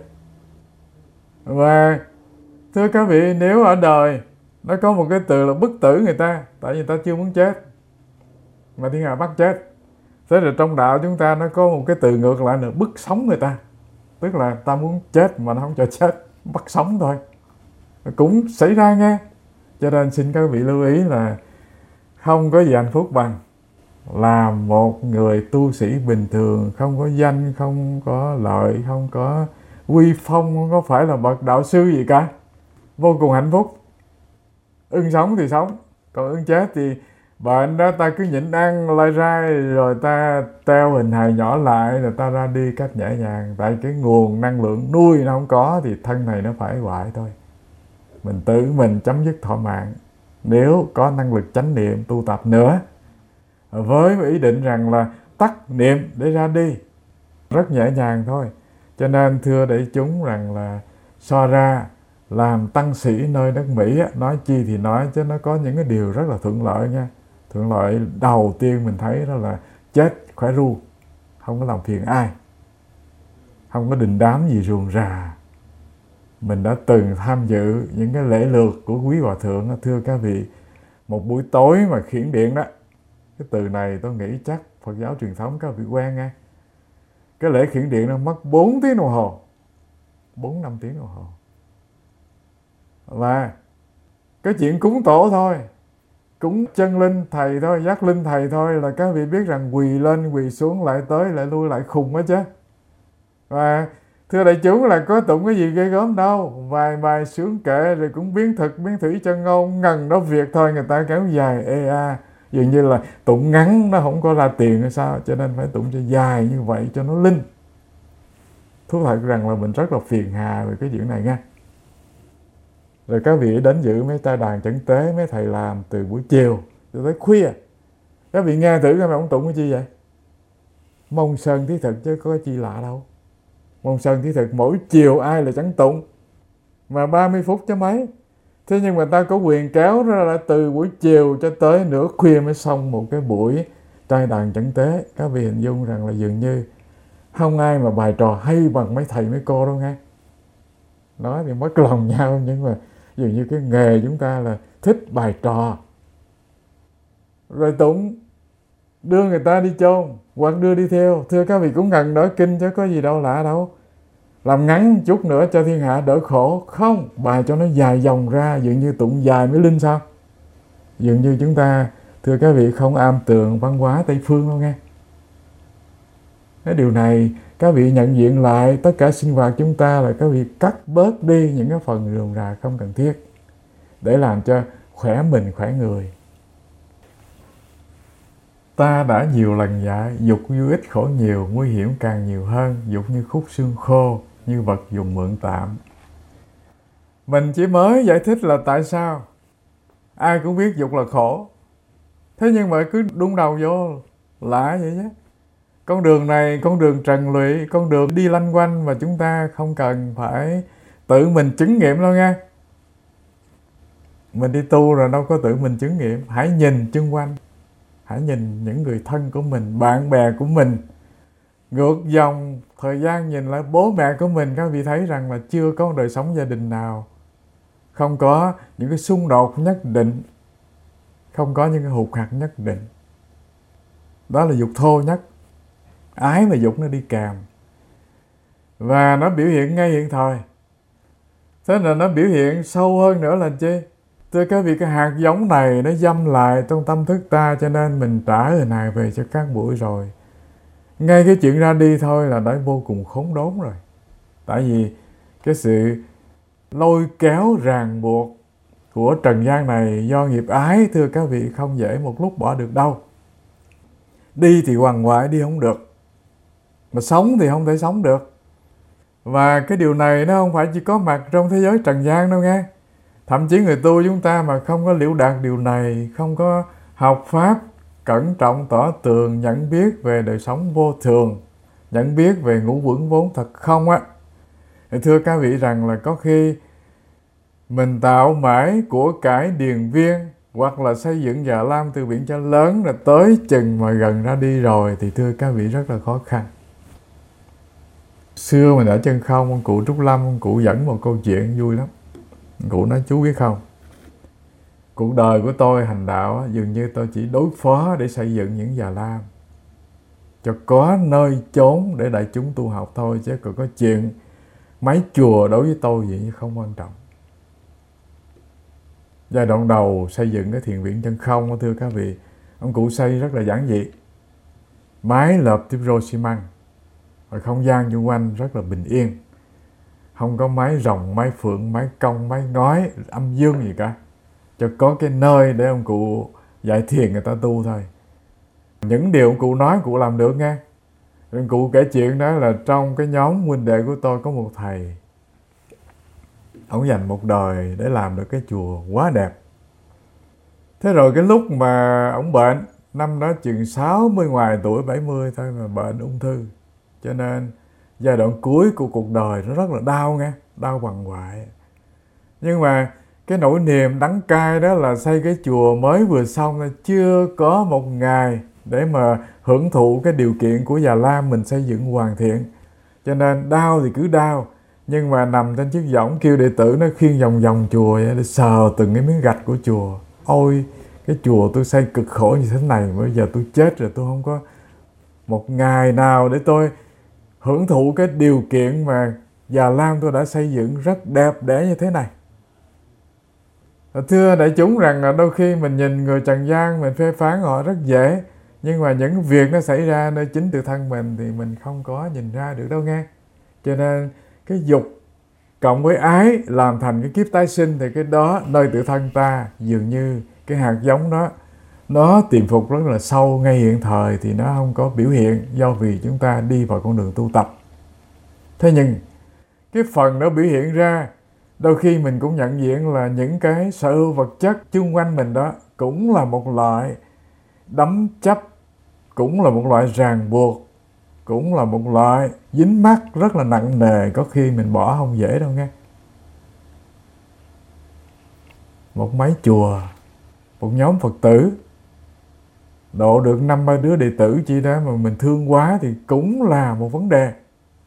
Và thưa các vị, nếu ở đời nó có một cái từ là bức tử người ta, tại vì người ta chưa muốn chết mà thiên hạ bắt chết. Thế rồi trong đạo chúng ta nó có một cái từ ngược lại là bức sống người ta, tức là ta muốn chết mà nó không cho chết, bắt sống thôi. Cũng xảy ra nghe. Cho nên xin các vị lưu ý là không có gì hạnh phúc bằng là một người tu sĩ bình thường, không có danh, không có lợi, không có uy phong, không có phải là bậc đạo sư gì cả. Vô cùng hạnh phúc. Ưng sống thì sống, còn ưng chết thì bệnh đó ta cứ nhịn ăn lai rai, rồi ta teo hình hài nhỏ lại, rồi ta ra đi cách nhẹ nhàng. Tại cái nguồn năng lượng nuôi nó không có thì thân này nó phải hoại thôi. Mình tự mình chấm dứt thọ mạng. Nếu có năng lực chánh niệm tu tập nữa, với ý định rằng là tắt niệm để ra đi, rất nhẹ nhàng thôi. Cho nên thưa đại chúng rằng là so ra làm tăng sĩ nơi đất Mỹ á, nói chi thì nói, chứ nó có những cái điều rất là thuận lợi nha. Thuận lợi đầu tiên mình thấy đó là chết khỏe ru, không có làm phiền ai, không có đình đám gì rườm rà. Mình đã từng tham dự những cái lễ lượt của quý hòa thượng đó, thưa các vị. Một buổi tối mà khiển điện đó, cái từ này tôi nghĩ chắc Phật giáo truyền thống các vị quen nha. Cái lễ khiển điện nó mất 4 tiếng đồng hồ, 4-5 tiếng đồng hồ. Và cái chuyện cúng tổ thôi, cúng chân linh thầy thôi, giác linh thầy thôi là các vị biết rằng quỳ lên quỳ xuống lại tới lại lui lại khùng hết chứ. Và thưa đại chúng là có tụng cái gì ghê gớm đâu, vài bài sướng kệ rồi cũng biến thực biến thủy chân ngôn, ngần đó việc thôi, người ta kéo dài ê a. Dường như là tụng ngắn nó không có ra tiền hay sao, cho nên phải tụng cho dài như vậy cho nó linh. Thú thật rằng là mình rất là phiền hà về cái chuyện này nha. Rồi các vị đến dự mấy trai đàn chẩn tế, mấy thầy làm từ buổi chiều cho tới khuya. Các vị nghe thử cái mà ông tụng cái chi vậy? Mông Sơn Thí Thực chứ có cái chi lạ đâu. Mông Sơn Thí Thực mỗi chiều ai là chẳng tụng, mà 30 phút chứ mấy. Thế nhưng mà ta có quyền kéo ra là từ buổi chiều cho tới nửa khuya mới xong một cái buổi trai đàn chẳng tế. Các vị hình dung rằng là dường như không ai mà bài trò hay bằng mấy thầy mấy cô đâu nghe. Nói thì mất lòng nhau, nhưng mà dường như cái nghề chúng ta là thích bài trò. Rồi tụng đưa người ta đi chôn hoặc đưa đi theo. Thưa các vị cũng cần đỡ kinh chứ có gì đâu lạ đâu. Làm ngắn chút nữa cho thiên hạ đỡ khổ. Không, bài cho nó dài dòng ra, dường như tụng dài mới linh sao. Dường như chúng ta, thưa các vị, không am tường văn hóa Tây Phương đâu nghe. Cái điều này các vị nhận diện lại tất cả sinh hoạt chúng ta là các vị cắt bớt đi những cái phần rườm rà không cần thiết để làm cho khỏe mình khỏe người. Ta đã nhiều lần dạy dục như ít khổ nhiều, nguy hiểm càng nhiều hơn. Dục như khúc xương khô, như vật dùng mượn tạm. Mình chỉ mới giải thích là tại sao. Ai cũng biết dục là khổ, thế nhưng mà cứ đụng đầu vô lạ vậy chứ. Con đường này, con đường trần lụy, con đường đi lanh quanh mà chúng ta không cần phải tự mình chứng nghiệm đâu nha. Mình đi tu rồi đâu có tự mình chứng nghiệm. Hãy nhìn chung quanh, hãy nhìn những người thân của mình, bạn bè của mình. Ngược dòng thời gian nhìn lại bố mẹ của mình, các vị thấy rằng là chưa có đời sống gia đình nào không có những cái xung đột nhất định, không có những cái hụt hạt nhất định. Đó là dục thô nhất. Ái và dục nó đi kèm, và nó biểu hiện ngay hiện thời. Thế là nó biểu hiện sâu hơn nữa là chi? Thưa các vị, cái hạt giống này nó dâm lại trong tâm thức ta, cho nên mình trả lời này về cho các buổi rồi. Ngay cái chuyện ra đi thôi là đã vô cùng khốn đốn rồi. Tại vì cái sự lôi kéo ràng buộc của trần gian này do nghiệp ái, thưa các vị, không dễ một lúc bỏ được đâu. Đi thì quằn quại đi không được, mà sống thì không thể sống được. Và cái điều này nó không phải chỉ có mặt trong thế giới trần gian đâu nghe. Thậm chí người tu chúng ta mà không có liễu đạt điều này, không có học pháp cẩn trọng tỏ tường, nhận biết về đời sống vô thường, nhận biết về ngũ uẩn vốn thật không á, thì thưa các vị rằng là có khi mình tạo mãi của cải điền viên, hoặc là xây dựng Già Lam từ biển cho lớn, là tới chừng mà gần ra đi rồi thì thưa các vị rất là khó khăn. Xưa mình ở Chân Không, ông cụ Trúc Lâm, ông cụ dẫn một câu chuyện vui lắm. Ông cụ nói: chú biết không, cuộc đời của tôi hành đạo dường như tôi chỉ đối phó để xây dựng những Già Lam cho có nơi chốn để đại chúng tu học thôi, chứ còn có chuyện mấy chùa đối với tôi vậy không quan trọng. Giai đoạn đầu xây dựng cái thiền viện Chân Không, thưa các vị, ông cụ xây rất là giản dị, mái lợp tiếp rô xi măng, rồi không gian xung quanh rất là bình yên, không có mái rồng, mái phượng, mái cong, mái ngói, âm dương gì cả, cho có cái nơi để ông cụ dạy thiền người ta tu thôi. Những điều ông cụ nói cụ làm được nghe. Ông cụ kể chuyện đó là trong cái nhóm huynh đệ của tôi có một thầy, ông dành một đời để làm được cái chùa quá đẹp. Thế rồi cái lúc mà ông bệnh, năm đó chừng 60 ngoài tuổi, 70 thôi mà bệnh ung thư, cho nên giai đoạn cuối của cuộc đời nó rất là đau nghe, đau quằn quại. Nhưng mà cái nỗi niềm đắng cay đó là xây cái chùa mới vừa xong, chưa có một ngày để mà hưởng thụ cái điều kiện của Già Lam mình xây dựng hoàn thiện. Cho nên đau thì cứ đau, nhưng mà nằm trên chiếc võng kêu đệ tử nó khiêng vòng vòng chùa để sờ từng cái miếng gạch của chùa. Ôi, cái chùa tôi xây cực khổ như thế này, bây giờ tôi chết rồi, tôi không có một ngày nào để tôi hưởng thụ cái điều kiện mà Già Lam tôi đã xây dựng rất đẹp đẽ như thế này. Thưa đại chúng rằng là đôi khi mình nhìn người trần gian mình phê phán họ rất dễ, nhưng mà những việc nó xảy ra nơi chính tự thân mình thì mình không có nhìn ra được đâu nghe. Cho nên cái dục cộng với ái làm thành cái kiếp tái sinh, thì cái đó nơi tự thân ta dường như cái hạt giống đó nó tiềm phục rất là sâu ngay hiện thời, thì nó không có biểu hiện do vì chúng ta đi vào con đường tu tập. Thế nhưng cái phần nó biểu hiện ra, đôi khi mình cũng nhận diện là những cái sở hữu vật chất chung quanh mình đó cũng là một loại đắm chấp, cũng là một loại ràng buộc, cũng là một loại dính mắc rất là nặng nề, có khi mình bỏ không dễ đâu nghe. Một mái chùa, một nhóm Phật tử độ được 5-3 đứa đệ tử chỉ đó mà mình thương quá thì cũng là một vấn đề.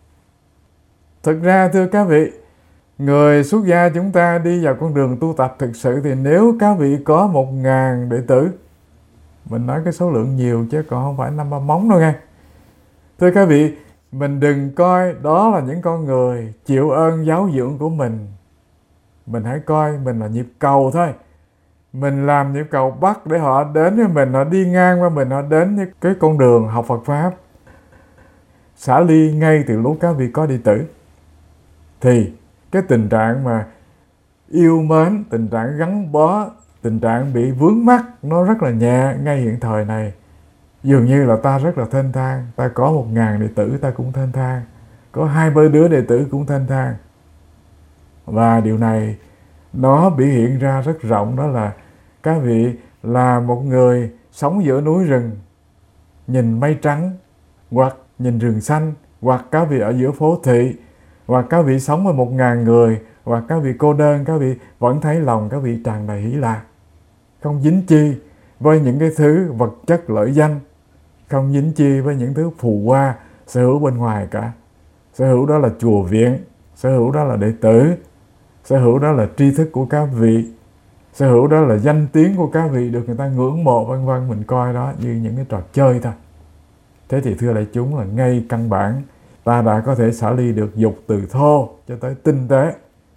Thực ra thưa các vị, người xuất gia chúng ta đi vào con đường tu tập thực sự thì nếu các vị có 1.000 đệ tử, mình nói cái số lượng nhiều chứ còn không phải 5-3 móng đâu nghe. Thưa các vị, mình đừng coi đó là những con người chịu ơn giáo dưỡng của mình. Mình hãy coi mình là nhịp cầu thôi. Mình làm nhịp cầu bắt để họ đến với mình, họ đi ngang qua mình, họ đến với cái con đường học Phật Pháp. Xả ly ngay từ lúc các vị có đệ tử thì cái tình trạng mà yêu mến, tình trạng gắn bó, tình trạng bị vướng mắc nó rất là nhẹ ngay hiện thời này. Dường như là ta rất là thênh thang, ta có 1.000 đệ tử ta cũng thênh thang, có 2-3 đứa đệ tử cũng thênh thang. Và điều này nó biểu hiện ra rất rộng, đó là các vị là một người sống giữa núi rừng, nhìn mây trắng, hoặc nhìn rừng xanh, hoặc các vị ở giữa phố thị, hoặc các vị sống với 1.000 người, hoặc các vị cô đơn, các vị vẫn thấy lòng các vị tràn đầy hỷ lạc, không dính chi với những cái thứ vật chất lợi danh, không dính chi với những thứ phù hoa sở hữu bên ngoài cả. Sở hữu đó là chùa viện, sở hữu đó là đệ tử, sở hữu đó là tri thức của các vị, sở hữu đó là danh tiếng của các vị được người ta ngưỡng mộ vân vân. Mình coi đó như những cái trò chơi thôi. Thế thì thưa đại chúng là ngay căn bản ta đã có thể xả ly được dục từ thô cho tới tinh tế.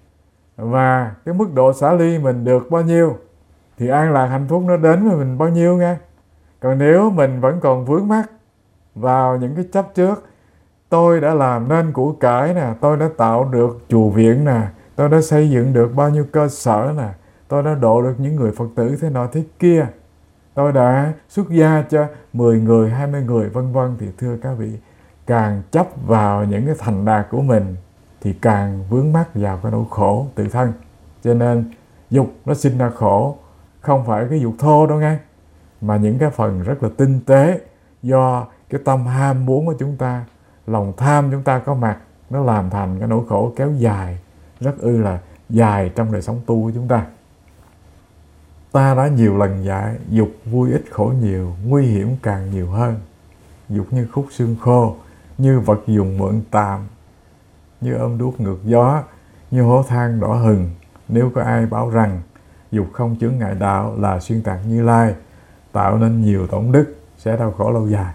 Và cái mức độ xả ly mình được bao nhiêu thì an lạc hạnh phúc nó đến với mình bao nhiêu nghe. Còn nếu mình vẫn còn vướng mắc vào những cái chấp trước, tôi đã làm nên của cải nè, tôi đã tạo được chùa viện nè, tôi đã xây dựng được bao nhiêu cơ sở nè, tôi đã độ được những người Phật tử thế nọ thế kia, tôi đã xuất gia cho 10 người, 20 người vân vân, thì thưa các vị, càng chấp vào những cái thành đạt của mình thì càng vướng mắc vào cái nỗi khổ tự thân. Cho nên dục nó sinh ra khổ, không phải cái dục thô đâu nghe, mà những cái phần rất là tinh tế do cái tâm ham muốn của chúng ta, lòng tham chúng ta có mặt, nó làm thành cái nỗi khổ kéo dài, rất là dài trong đời sống tu của chúng ta. Ta đã nhiều lần dạy dục vui ít khổ nhiều, nguy hiểm càng nhiều hơn. Dục như khúc xương khô, như vật dùng mượn tạm, như ôm đuốc ngược gió, như hố than đỏ hừng. Nếu có ai bảo rằng dục không chướng ngại đạo là xuyên tạc Như Lai, tạo nên nhiều tổn đức, sẽ đau khổ lâu dài.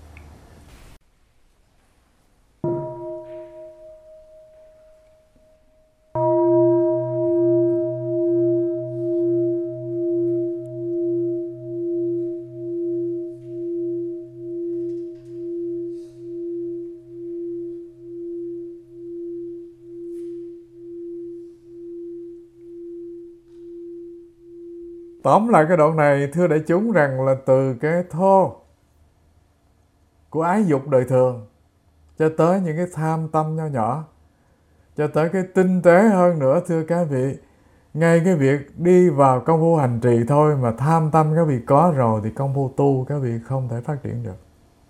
Tóm lại cái đoạn này thưa đại chúng rằng là từ cái thô của ái dục đời thường cho tới những cái tham tâm nho nhỏ, cho tới cái tinh tế hơn nữa thưa các vị. Ngay cái việc đi vào công phu hành trì thôi mà tham tâm các vị có rồi thì công phu tu các vị không thể phát triển được.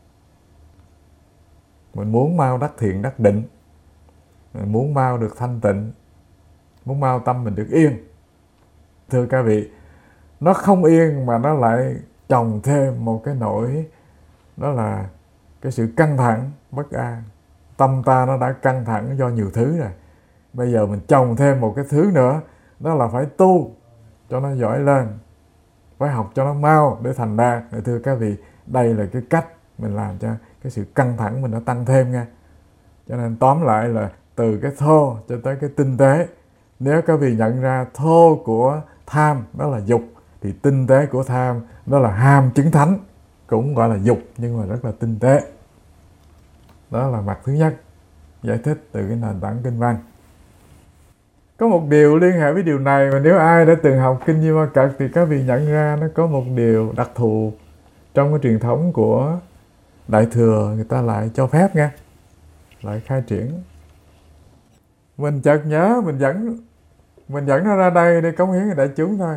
Mình muốn mau đắc thiện đắc định, mình muốn mau được thanh tịnh, muốn mau tâm mình được yên, thưa các vị, nó không yên mà nó lại chồng thêm một cái nỗi, đó là cái sự căng thẳng, bất an. Tâm ta nó đã căng thẳng do nhiều thứ rồi, bây giờ mình chồng thêm một cái thứ nữa, đó là phải tu cho nó giỏi lên, phải học cho nó mau để thành đạt. Thưa các vị, đây là cái cách mình làm cho cái sự căng thẳng mình nó tăng thêm nha. Cho nên tóm lại là từ cái thô cho tới cái tinh tế. Nếu các vị nhận ra thô của tham đó là dục, thì tinh tế của tham đó là ham chứng thánh, cũng gọi là dục nhưng mà rất là tinh tế. Đó là mặt thứ nhất giải thích từ cái nền tảng kinh văn. Có một điều liên hệ với điều này mà nếu ai đã từng học kinh Di Ma Cật thì các vị nhận ra nó có một điều đặc thù trong cái truyền thống của Đại Thừa, người ta lại cho phép nha, lại khai triển. Mình chợt nhớ mình dẫn nó ra đây để cống hiến cho đại chúng thôi,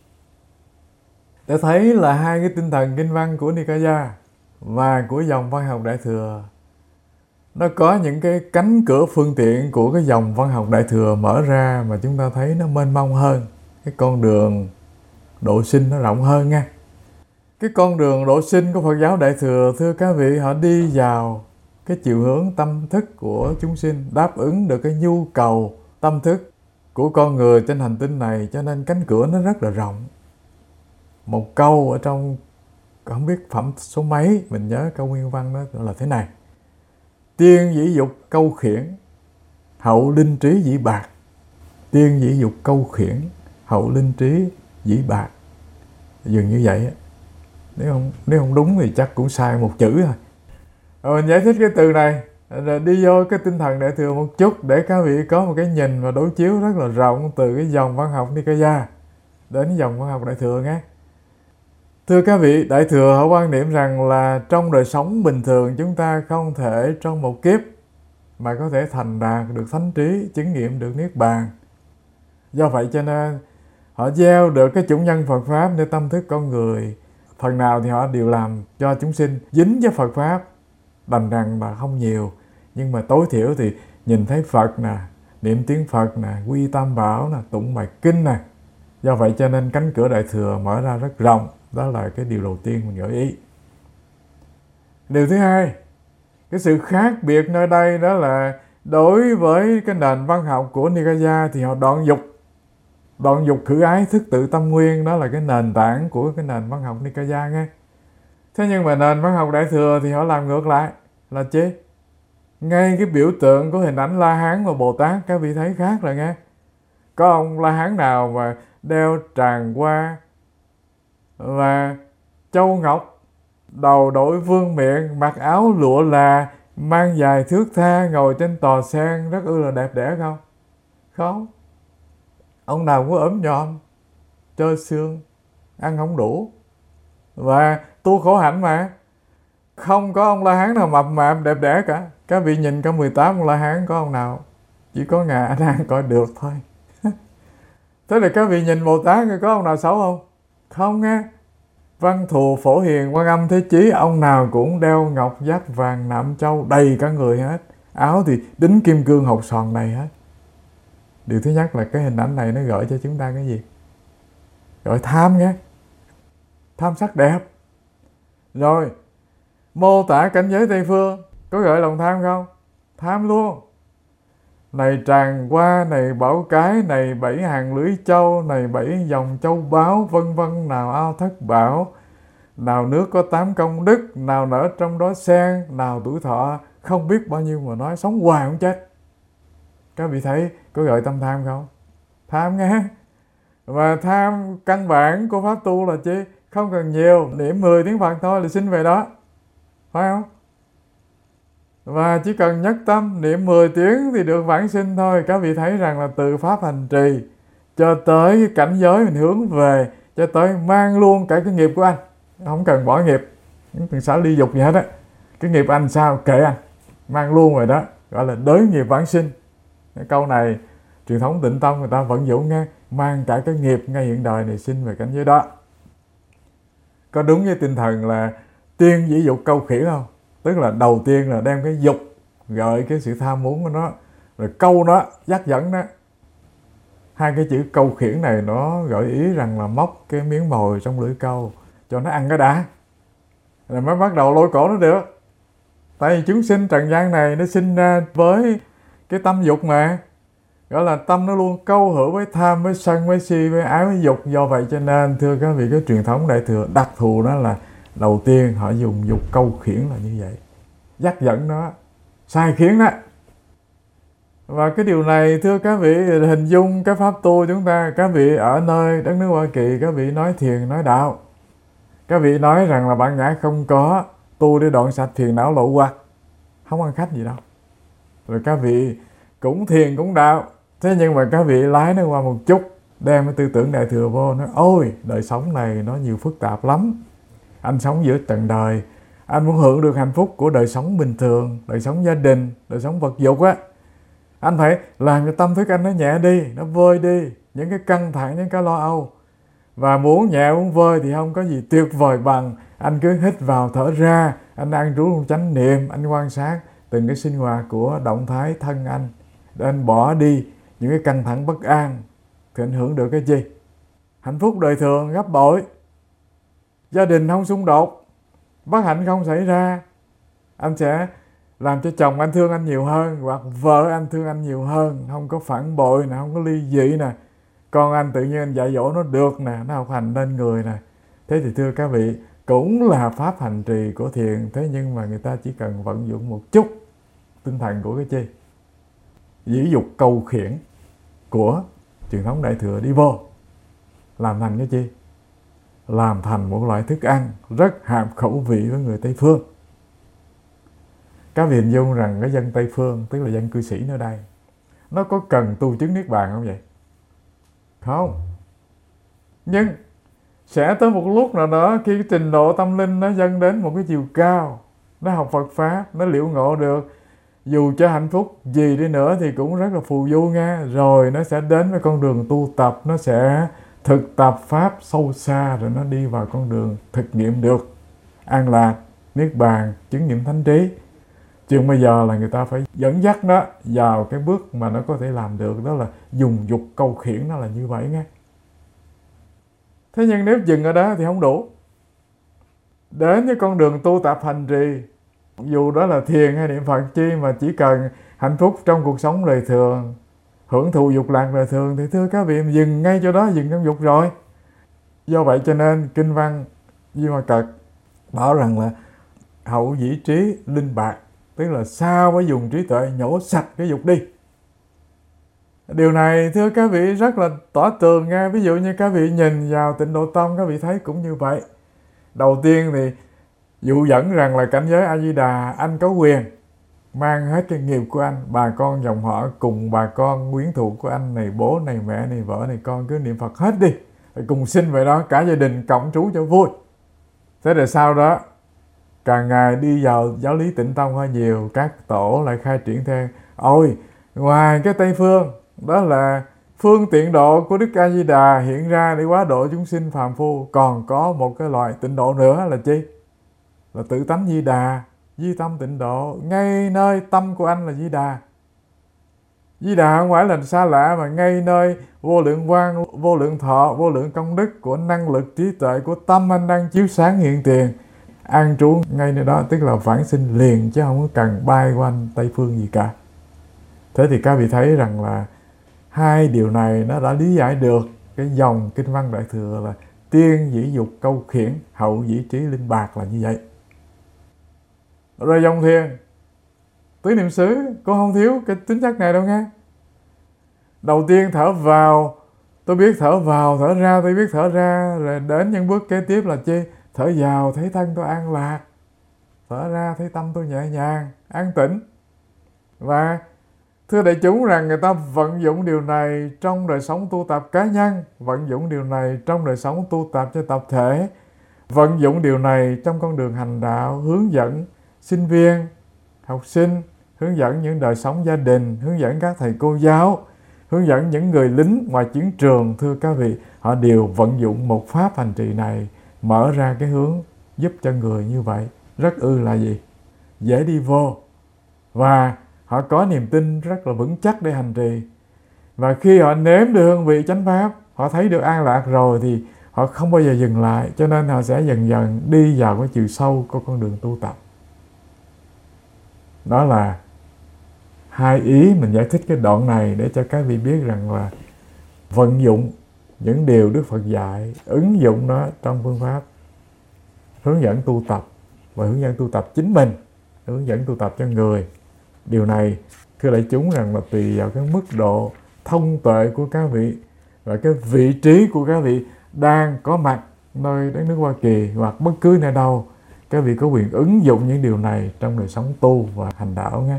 để thấy là hai cái tinh thần kinh văn của Nikaya và của dòng văn học Đại Thừa nó có những cái cánh cửa phương tiện của cái dòng văn học Đại Thừa mở ra mà chúng ta thấy nó mênh mông hơn, cái con đường độ sinh nó rộng hơn nha. Cái con đường độ sinh của Phật giáo Đại Thừa, thưa các vị, họ đi vào cái chiều hướng tâm thức của chúng sinh, đáp ứng được cái nhu cầu tâm thức của con người trên hành tinh này, cho nên cánh cửa nó rất là rộng. Một câu ở trong, không biết phẩm số mấy, mình nhớ câu nguyên văn đó là thế này: tiên dĩ dục câu khiển, hậu linh trí dĩ bạc. Tiên dĩ dục câu khiển, hậu linh trí dĩ bạc. Dường như vậy á. Nếu không đúng thì chắc cũng sai một chữ thôi. Mình giải thích cái từ này, rồi đi vô cái tinh thần Đại Thừa một chút để các vị có một cái nhìn và đối chiếu rất là rộng từ cái dòng văn học Nikaya đến dòng văn học Đại Thừa nghe. Thưa các vị, Đại Thừa họ quan niệm rằng là trong đời sống bình thường chúng ta không thể trong một kiếp mà có thể thành đạt được thánh trí, chứng nghiệm được Niết Bàn. Do vậy cho nên họ gieo được cái chủng nhân Phật Pháp để tâm thức con người. Phần nào thì họ đều làm cho chúng sinh dính với Phật Pháp, đành rằng là không nhiều, nhưng mà tối thiểu thì nhìn thấy Phật nè, niệm tiếng Phật nè, quy tam bảo nè, tụng bài kinh nè. Do vậy cho nên cánh cửa Đại Thừa mở ra rất rộng. Đó là cái điều đầu tiên mình gợi ý. Điều thứ hai, cái sự khác biệt nơi đây đó là đối với cái nền văn học của Nikaya thì họ đoạn dục khử ái thức tự tâm nguyên, đó là cái nền tảng của cái nền văn học Nikaya nghe. Thế nhưng mà nền văn học Đại Thừa thì họ làm ngược lại là chế. Ngay cái biểu tượng của hình ảnh La Hán và Bồ Tát các vị thấy khác rồi nghe. Có ông La Hán nào mà đeo tràng hoa và châu ngọc, đầu đội vương miện, mặc áo lụa là, mang dài thước tha, ngồi trên tòa sen rất là đẹp đẽ không? Không. Ông nào cũng ốm nhom, trơ xương, ăn không đủ và tu khổ hạnh mà. Không có ông La Hán nào mập mạp đẹp đẽ cả. Các vị nhìn có 18 ông La Hán, có ông nào? Chỉ có Ngài A Nan coi được thôi. Thế là các vị nhìn Bồ Tát có ông nào xấu không? Không nghe. Văn Thù Phổ Hiền Quan Âm Thế Chí, ông nào cũng đeo ngọc giác vàng nạm châu đầy cả người hết. Áo thì đính kim cương hột sòn đầy hết. Điều thứ nhất là cái hình ảnh này nó gợi cho chúng ta cái gì? Gợi tham nghe. Tham sắc đẹp. Rồi, mô tả cảnh giới Tây Phương có gợi lòng tham không? Tham luôn. Này tràng hoa, này bảo cái, này 7 hàng lưỡi châu, này 7 dòng châu báu, vân vân. Nào ao thất bảo, nào nước có 8 công đức, nào nở trong đó sen, nào tuổi thọ không biết bao nhiêu mà nói, sống hoài không chết. Các vị thấy có gợi tâm tham không? Tham nghe. Và tham căn bản của pháp tu là chi? Không cần nhiều, niệm 10 tiếng Phật thôi là sinh về đó. Phải không? Và chỉ cần nhất tâm niệm 10 tiếng thì được vãng sinh thôi. Các vị thấy rằng là từ pháp hành trì cho tới cái cảnh giới mình hướng về, cho tới mang luôn cả cái nghiệp của anh. Không cần bỏ nghiệp, không cần xả ly dục gì hết á. Cái nghiệp anh sao kệ anh, mang luôn rồi đó, gọi là đới nghiệp vãng sinh. Cái câu này truyền thống Tịnh Tông người ta vẫn dụng nghe, mang cả cái nghiệp ngay hiện đời này sinh về cảnh giới đó. Có đúng với tinh thần là tiên dĩ dục câu khiển không? Tức là đầu tiên là đem cái dục gợi cái sự tham muốn của nó, rồi câu nó, dắt dẫn nó. Hai cái chữ câu khiển này nó gợi ý rằng là móc cái miếng mồi trong lưỡi câu cho nó ăn cái đã, rồi mới bắt đầu lôi cổ nó được. Tại vì chúng sinh trần gian này nó sinh ra với cái tâm dục mà, gọi là tâm nó luôn câu hữu với tham, với sân, với si, với ái, với dục. Do vậy cho nên thưa các vị, cái truyền thống Đại Thừa đặc thù đó là đầu tiên họ dùng dục câu khiển là như vậy, dắt dẫn nó, sai khiến đó. Và cái điều này thưa các vị, hình dung cái pháp tu chúng ta, các vị ở nơi đất nước Hoa Kỳ, các vị nói thiền, nói đạo, các vị nói rằng là bản ngã không có, tu để đoạn sạch phiền não lậu hoặc, không ăn khách gì đâu. Rồi các vị cũng thiền cũng đạo, thế nhưng mà các vị lái nó qua một chút, đem cái tư tưởng Đại Thừa vô, nói ôi đời sống này nó nhiều phức tạp lắm. Anh sống giữa trần đời, anh muốn hưởng được hạnh phúc của đời sống bình thường, đời sống gia đình, đời sống vật dục á, anh phải làm cho tâm thức anh nó nhẹ đi, nó vơi đi những cái căng thẳng, những cái lo âu. Và muốn nhẹ muốn vơi thì không có gì tuyệt vời bằng anh cứ hít vào thở ra, anh ăn trú trong chánh niệm, anh quan sát từng cái sinh hoạt của động thái thân anh, để anh bỏ đi những cái căng thẳng bất an, thì ảnh hưởng được cái gì? Hạnh phúc đời thường gấp bội. gia đình không xung đột, bất hạnh không xảy ra, anh sẽ làm cho chồng anh thương anh nhiều hơn, hoặc vợ anh thương anh nhiều hơn, không có phản bội nè, không có ly dị nè, con anh tự nhiên anh dạy dỗ nó được nè, nó học hành nên người nè. Thế thì thưa các vị, cũng là pháp hành trì của thiền, thế nhưng mà người ta chỉ cần vận dụng một chút tinh thần của cái chi dĩ dục câu khiển của truyền thống Đại Thừa đi vô, làm thành cái chi? Làm thành một loại thức ăn rất hợp khẩu vị với người Tây Phương. Các vị hình dung rằng cái dân Tây Phương, tức là dân cư sĩ nơi đây, nó có cần tu chứng Niết Bàn không vậy? Không. Nhưng sẽ tới một lúc nào đó khi cái trình độ tâm linh nó dâng đến một cái chiều cao, nó học Phật Pháp, nó liễu ngộ được, dù cho hạnh phúc gì đi nữa thì cũng rất là phù du nha. Rồi nó sẽ đến với con đường tu tập, nó sẽ thực tập Pháp sâu xa, rồi nó đi vào con đường thực nghiệm được an lạc, Niết Bàn, chứng nghiệm thánh trí. Chuyện bây giờ là người ta phải dẫn dắt nó vào cái bước mà nó có thể làm được, đó là dùng dục câu khiển nó là như vậy nghe. Thế nhưng nếu dừng ở đó thì không đủ. Đến với con đường tu tập hành trì, dù đó là thiền hay niệm Phật chi, mà chỉ cần hạnh phúc trong cuộc sống đời thường, hưởng thụ dục lạc đời thường, thì thưa các vị, dừng ngay chỗ đó, dừng trong dục rồi. Do vậy cho nên kinh văn Di Ma Cật bảo rằng là hậu dĩ trí linh bạc, tức là sao mới dùng trí tuệ nhổ sạch cái dục đi. Điều này thưa các vị rất là tỏ tường nha. Ví dụ như các vị nhìn vào Tịnh Độ Tông, các vị thấy cũng như vậy. Đầu tiên thì dụ dẫn rằng là cảnh giới A Di Đà, anh có quyền mang hết cái nghiệp của anh, bà con dòng họ cùng bà con quyến thuộc của anh này, bố này, mẹ này, vợ này, con cứ niệm Phật hết đi, cùng sinh về đó, cả gia đình cộng trú cho vui. Thế rồi sau đó càng ngày đi vào giáo lý Tịnh Tông hơi nhiều, các tổ lại khai triển thêm, ôi ngoài cái Tây Phương, đó là phương tiện độ của Đức A Di Đà hiện ra để hóa độ chúng sinh phàm phu, còn có một cái loại tịnh độ nữa là chi? Là tự tánh Di Đà, di tâm tịnh độ. Ngay nơi tâm của anh là Di Đà. Di Đà không phải là xa lạ, mà ngay nơi vô lượng quang, vô lượng thọ, vô lượng công đức của năng lực trí tuệ của tâm anh đang chiếu sáng hiện tiền, an trú ngay nơi đó, tức là vãng sinh liền, chứ không có cần bay quanh Tây Phương gì cả. Thế thì các vị thấy rằng là hai điều này nó đã lý giải được cái dòng kinh văn Đại Thừa là tiên dĩ dục câu khiển, hậu dĩ trí linh bạc là như vậy. Rồi dòng thiền tứ niệm xứ cũng không thiếu cái tính chất này đâu nghe. Đầu tiên thở vào, tôi biết thở vào, thở ra tôi biết thở ra. Rồi đến những bước kế tiếp là chi? Thở vào thấy thân tôi an lạc, thở ra thấy tâm tôi nhẹ nhàng, an tĩnh. Và thưa đại chúng rằng người ta vận dụng điều này trong đời sống tu tập cá nhân, vận dụng điều này trong đời sống tu tập cho tập thể, vận dụng điều này trong con đường hành đạo, hướng dẫn sinh viên, học sinh, hướng dẫn những đời sống gia đình, hướng dẫn các thầy cô giáo, hướng dẫn những người lính ngoài chiến trường. Thưa các vị, họ đều vận dụng một pháp hành trì này, mở ra cái hướng giúp cho người như vậy rất là gì? Dễ đi vô. Và họ có niềm tin rất là vững chắc để hành trì. Và khi họ nếm được hương vị chánh pháp, họ thấy được an lạc rồi thì họ không bao giờ dừng lại. Cho nên họ sẽ dần dần đi vào cái chiều sâu của con đường tu tập. Đó là hai ý mình giải thích cái đoạn này để cho các vị biết rằng là vận dụng những điều Đức Phật dạy, ứng dụng nó trong phương pháp hướng dẫn tu tập và hướng dẫn tu tập chính mình, hướng dẫn tu tập cho người. Điều này thưa đại chúng rằng là tùy vào cái mức độ thông tuệ của các vị và cái vị trí của các vị đang có mặt nơi đất nước Hoa Kỳ hoặc bất cứ nơi đâu, các vị có quyền ứng dụng những điều này trong đời sống tu và hành đạo nhé.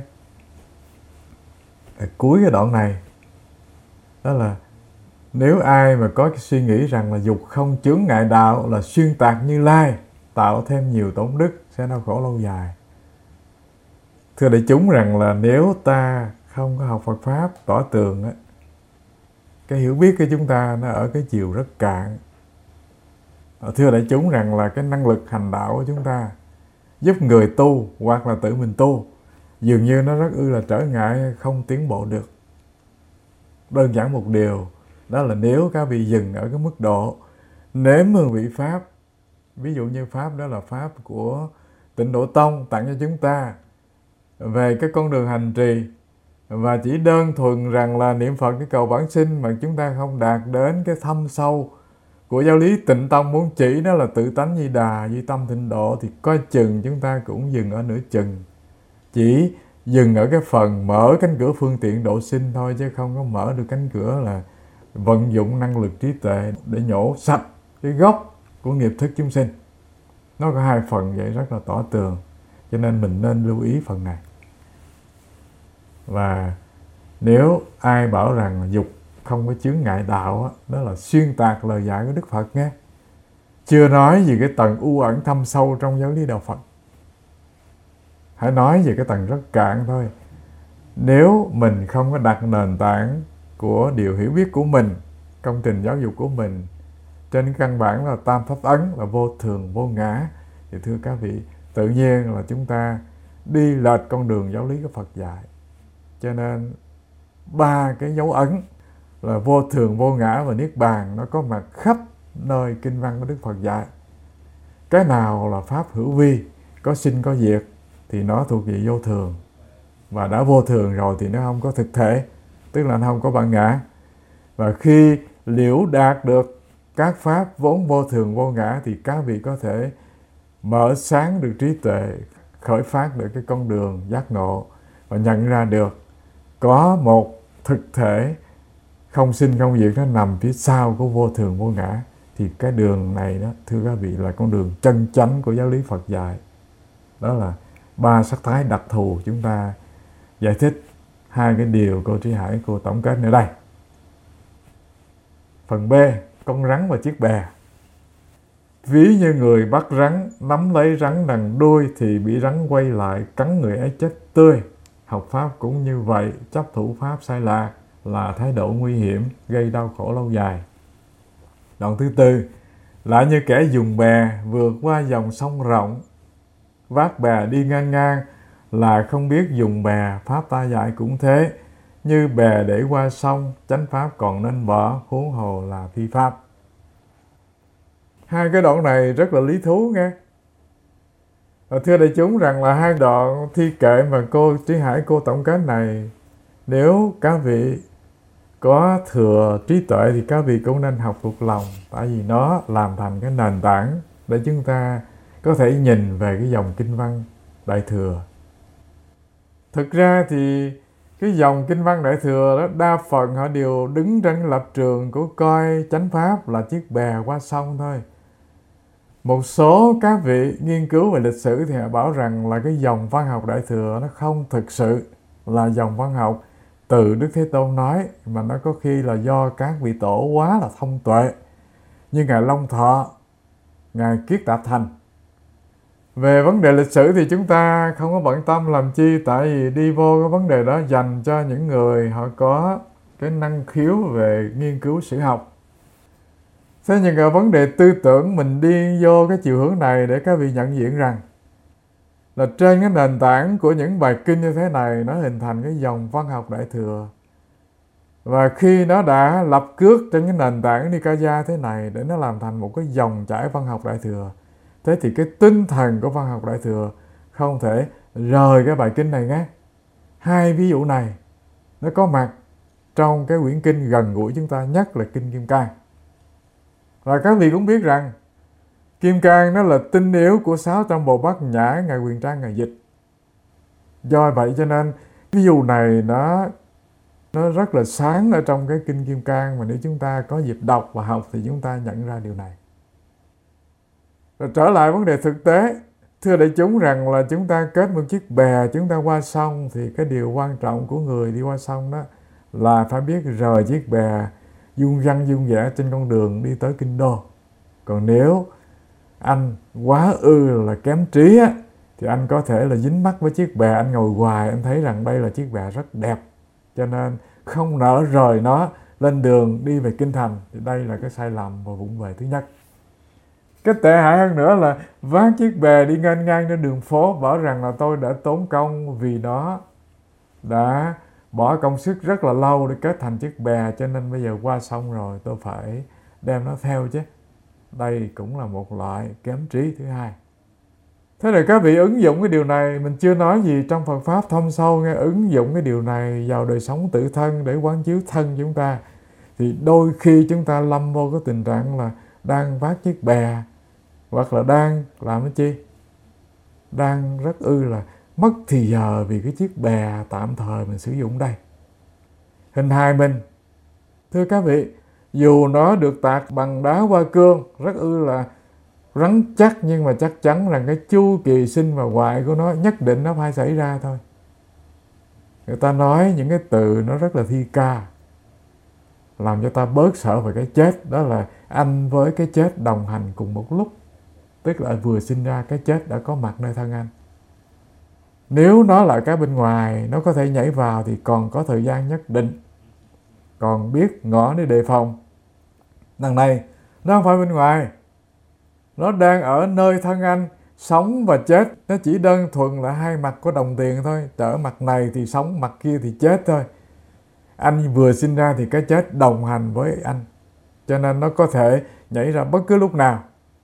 Cuối cái đoạn này đó là nếu ai mà có cái suy nghĩ rằng là dục không chướng ngại đạo, là xuyên tạc Như Lai, tạo thêm nhiều tổn đức, sẽ đau khổ lâu dài. Thưa đại chúng rằng là nếu ta không có học Phật Pháp tỏ tường á, cái hiểu biết của chúng ta nó ở cái chiều rất cạn. Thưa đại chúng rằng là cái năng lực hành đạo của chúng ta giúp người tu hoặc là tự mình tu dường như nó rất là trở ngại, không tiến bộ được. Đơn giản một điều, đó là nếu các vị dừng ở cái mức độ nếm hương vị Pháp Ví dụ như Pháp đó là Pháp của Tịnh Độ Tông tặng cho chúng ta về cái con đường hành trì, và chỉ đơn thuần rằng là niệm Phật cái cầu vãng sinh mà chúng ta không đạt đến cái thâm sâu của giáo lý Tịnh Tông muốn chỉ, đó là tự tánh Di Đà, duy tâm tịnh độ, thì coi chừng chúng ta cũng dừng ở nửa chừng, chỉ dừng ở cái phần mở cánh cửa phương tiện độ sinh thôi, chứ không có mở được cánh cửa là vận dụng năng lực trí tuệ để nhổ sạch cái gốc của nghiệp thức chúng sinh. Nó có hai phần vậy rất là tỏ tường, cho nên mình nên lưu ý phần này. Và nếu ai bảo rằng dục không có chướng ngại đạo, đó là xuyên tạc lời dạy của Đức Phật nghe. Chưa nói về cái tầng u ẩn thâm sâu trong giáo lý đạo Phật, hãy nói về cái tầng rất cạn thôi. Nếu mình không có đặt nền tảng của điều hiểu biết của mình, công trình giáo dục của mình trên căn bản là tam pháp ấn, là vô thường vô ngã, thì thưa các vị, tự nhiên là chúng ta đi lệch con đường giáo lý của Phật dạy. Cho nên ba cái dấu ấn là vô thường vô ngã và niết bàn nó có mặt khắp nơi kinh văn của Đức Phật dạy. Cái nào là pháp hữu vi, có sinh có diệt, thì nó thuộc về vô thường, và đã vô thường rồi thì nó không có thực thể, tức là nó không có bản ngã. Và khi liễu đạt được các pháp vốn vô thường vô ngã thì các vị có thể mở sáng được trí tuệ, khởi phát được cái con đường giác ngộ, và nhận ra được có một thực thể không sinh không diệt nó nằm phía sau của vô thường vô ngã. Thì cái đường này đó, thưa các vị, là con đường chân chánh của giáo lý Phật dạy. Đó là ba sắc thái đặc thù. Chúng ta giải thích hai cái điều cô Trí Hải cô tổng kết ở đây. Phần B, con rắn và chiếc bè. Ví như người bắt rắn, nắm lấy rắn đằng đuôi thì bị rắn quay lại cắn người ấy chết tươi. Học pháp cũng như vậy, chấp thủ pháp sai lạc là thái độ nguy hiểm, gây đau khổ lâu dài. Đoạn thứ tư, lại như kẻ dùng bè vượt qua dòng sông rộng, vác bè đi ngang ngang là không biết dùng bè, pháp ta dạy cũng thế. Như bè để qua sông, chánh pháp còn nên bỏ, huống hồ là phi pháp. Hai cái đoạn này rất là lý thú nghe. Và thưa đại chúng rằng là hai đoạn thi kệ mà cô Trí Hải cô tổng kết này, nếu các vị có thừa trí tuệ thì các vị cũng nên học thuộc lòng, tại vì nó làm thành cái nền tảng để chúng ta có thể nhìn về cái dòng kinh văn Đại Thừa. Thực ra thì cái dòng kinh văn Đại Thừa đó, đa phần họ đều đứng trên lập trường của coi chánh pháp là chiếc bè qua sông thôi. Một số các vị nghiên cứu về lịch sử thì họ bảo rằng là cái dòng văn học Đại Thừa nó không thực sự là dòng văn học từ Đức Thế Tôn nói, mà nó có khi là do các vị tổ quá là thông tuệ, như Ngài Long Thọ, Ngài Kiết Tạp Thành. Về vấn đề lịch sử thì chúng ta không có bận tâm làm chi, tại vì đi vô cái vấn đề đó dành cho những người họ có cái năng khiếu về nghiên cứu sử học. Thế nhưng ở vấn đề tư tưởng mình đi vô cái chiều hướng này để các vị nhận diện rằng là trên cái nền tảng của những bài kinh như thế này, nó hình thành cái dòng văn học Đại Thừa. Và khi nó đã lập cước trên cái nền tảng Nikaya thế này để nó làm thành một cái dòng chảy văn học Đại Thừa, thế thì cái tinh thần của văn học Đại Thừa không thể rời cái bài kinh này nhé. Hai ví dụ này nó có mặt trong cái quyển kinh gần gũi chúng ta nhất là kinh Kim Cang. Và các vị cũng biết rằng Kim Cang nó là tinh yếu của 600 bộ bát nhã Ngài Huyền Trang Ngài dịch. Do vậy cho nên ví dụ này nó rất là sáng ở trong cái kinh Kim Cang, mà nếu chúng ta có dịp đọc và học thì chúng ta nhận ra điều này. Rồi trở lại vấn đề thực tế, thưa đại chúng rằng là chúng ta kết một chiếc bè, chúng ta qua sông, thì cái điều quan trọng của người đi qua sông đó là phải biết rời chiếc bè vuông vắn vuông vẽ trên con đường đi tới kinh đô. Còn nếu anh quá là kém trí á, thì anh có thể là dính mắc với chiếc bè, anh ngồi hoài, anh thấy rằng đây là chiếc bè rất đẹp, cho nên không nỡ rời nó lên đường đi về kinh thành. Thì đây là cái sai lầm và vụng về thứ nhất. Cái tệ hại hơn nữa là vác chiếc bè đi ngang ngang trên đường phố, bảo rằng là tôi đã tốn công vì nó đã bỏ công sức rất là lâu để kết thành chiếc bè, cho nên bây giờ qua sông rồi tôi phải đem nó theo chứ. Đây cũng là một loại kém trí thứ hai. Thế là các vị ứng dụng cái điều này, mình chưa nói gì trong Phật Pháp thâm sâu nghe, ứng dụng cái điều này vào đời sống tự thân để quán chiếu thân chúng ta, thì đôi khi chúng ta lâm vô cái tình trạng là đang vác chiếc bè, hoặc là đang làm cái chi? Đang rất là mất thì giờ vì cái chiếc bè tạm thời mình sử dụng đây. Hình hài mình, thưa các vị, dù nó được tạc bằng đá hoa cương, rất là rắn chắc, nhưng mà chắc chắn rằng cái chu kỳ sinh và hoại của nó nhất định nó phải xảy ra thôi. Người ta nói những cái từ nó rất là thi ca, làm cho ta bớt sợ về cái chết. Đó là anh với cái chết đồng hành cùng một lúc. Tức là vừa sinh ra cái chết đã có mặt nơi thân anh. Nếu nó là cái bên ngoài, nó có thể nhảy vào thì còn có thời gian nhất định, còn biết ngỏ để đề phòng. Đằng này nó không phải bên ngoài, nó đang ở nơi thân anh. Sống và chết nó chỉ đơn thuần là hai mặt của đồng tiền thôi. Trở mặt này thì sống, mặt kia thì chết thôi. Anh vừa sinh ra thì cái chết đồng hành với anh, cho nên nó có thể nhảy ra bất cứ lúc nào.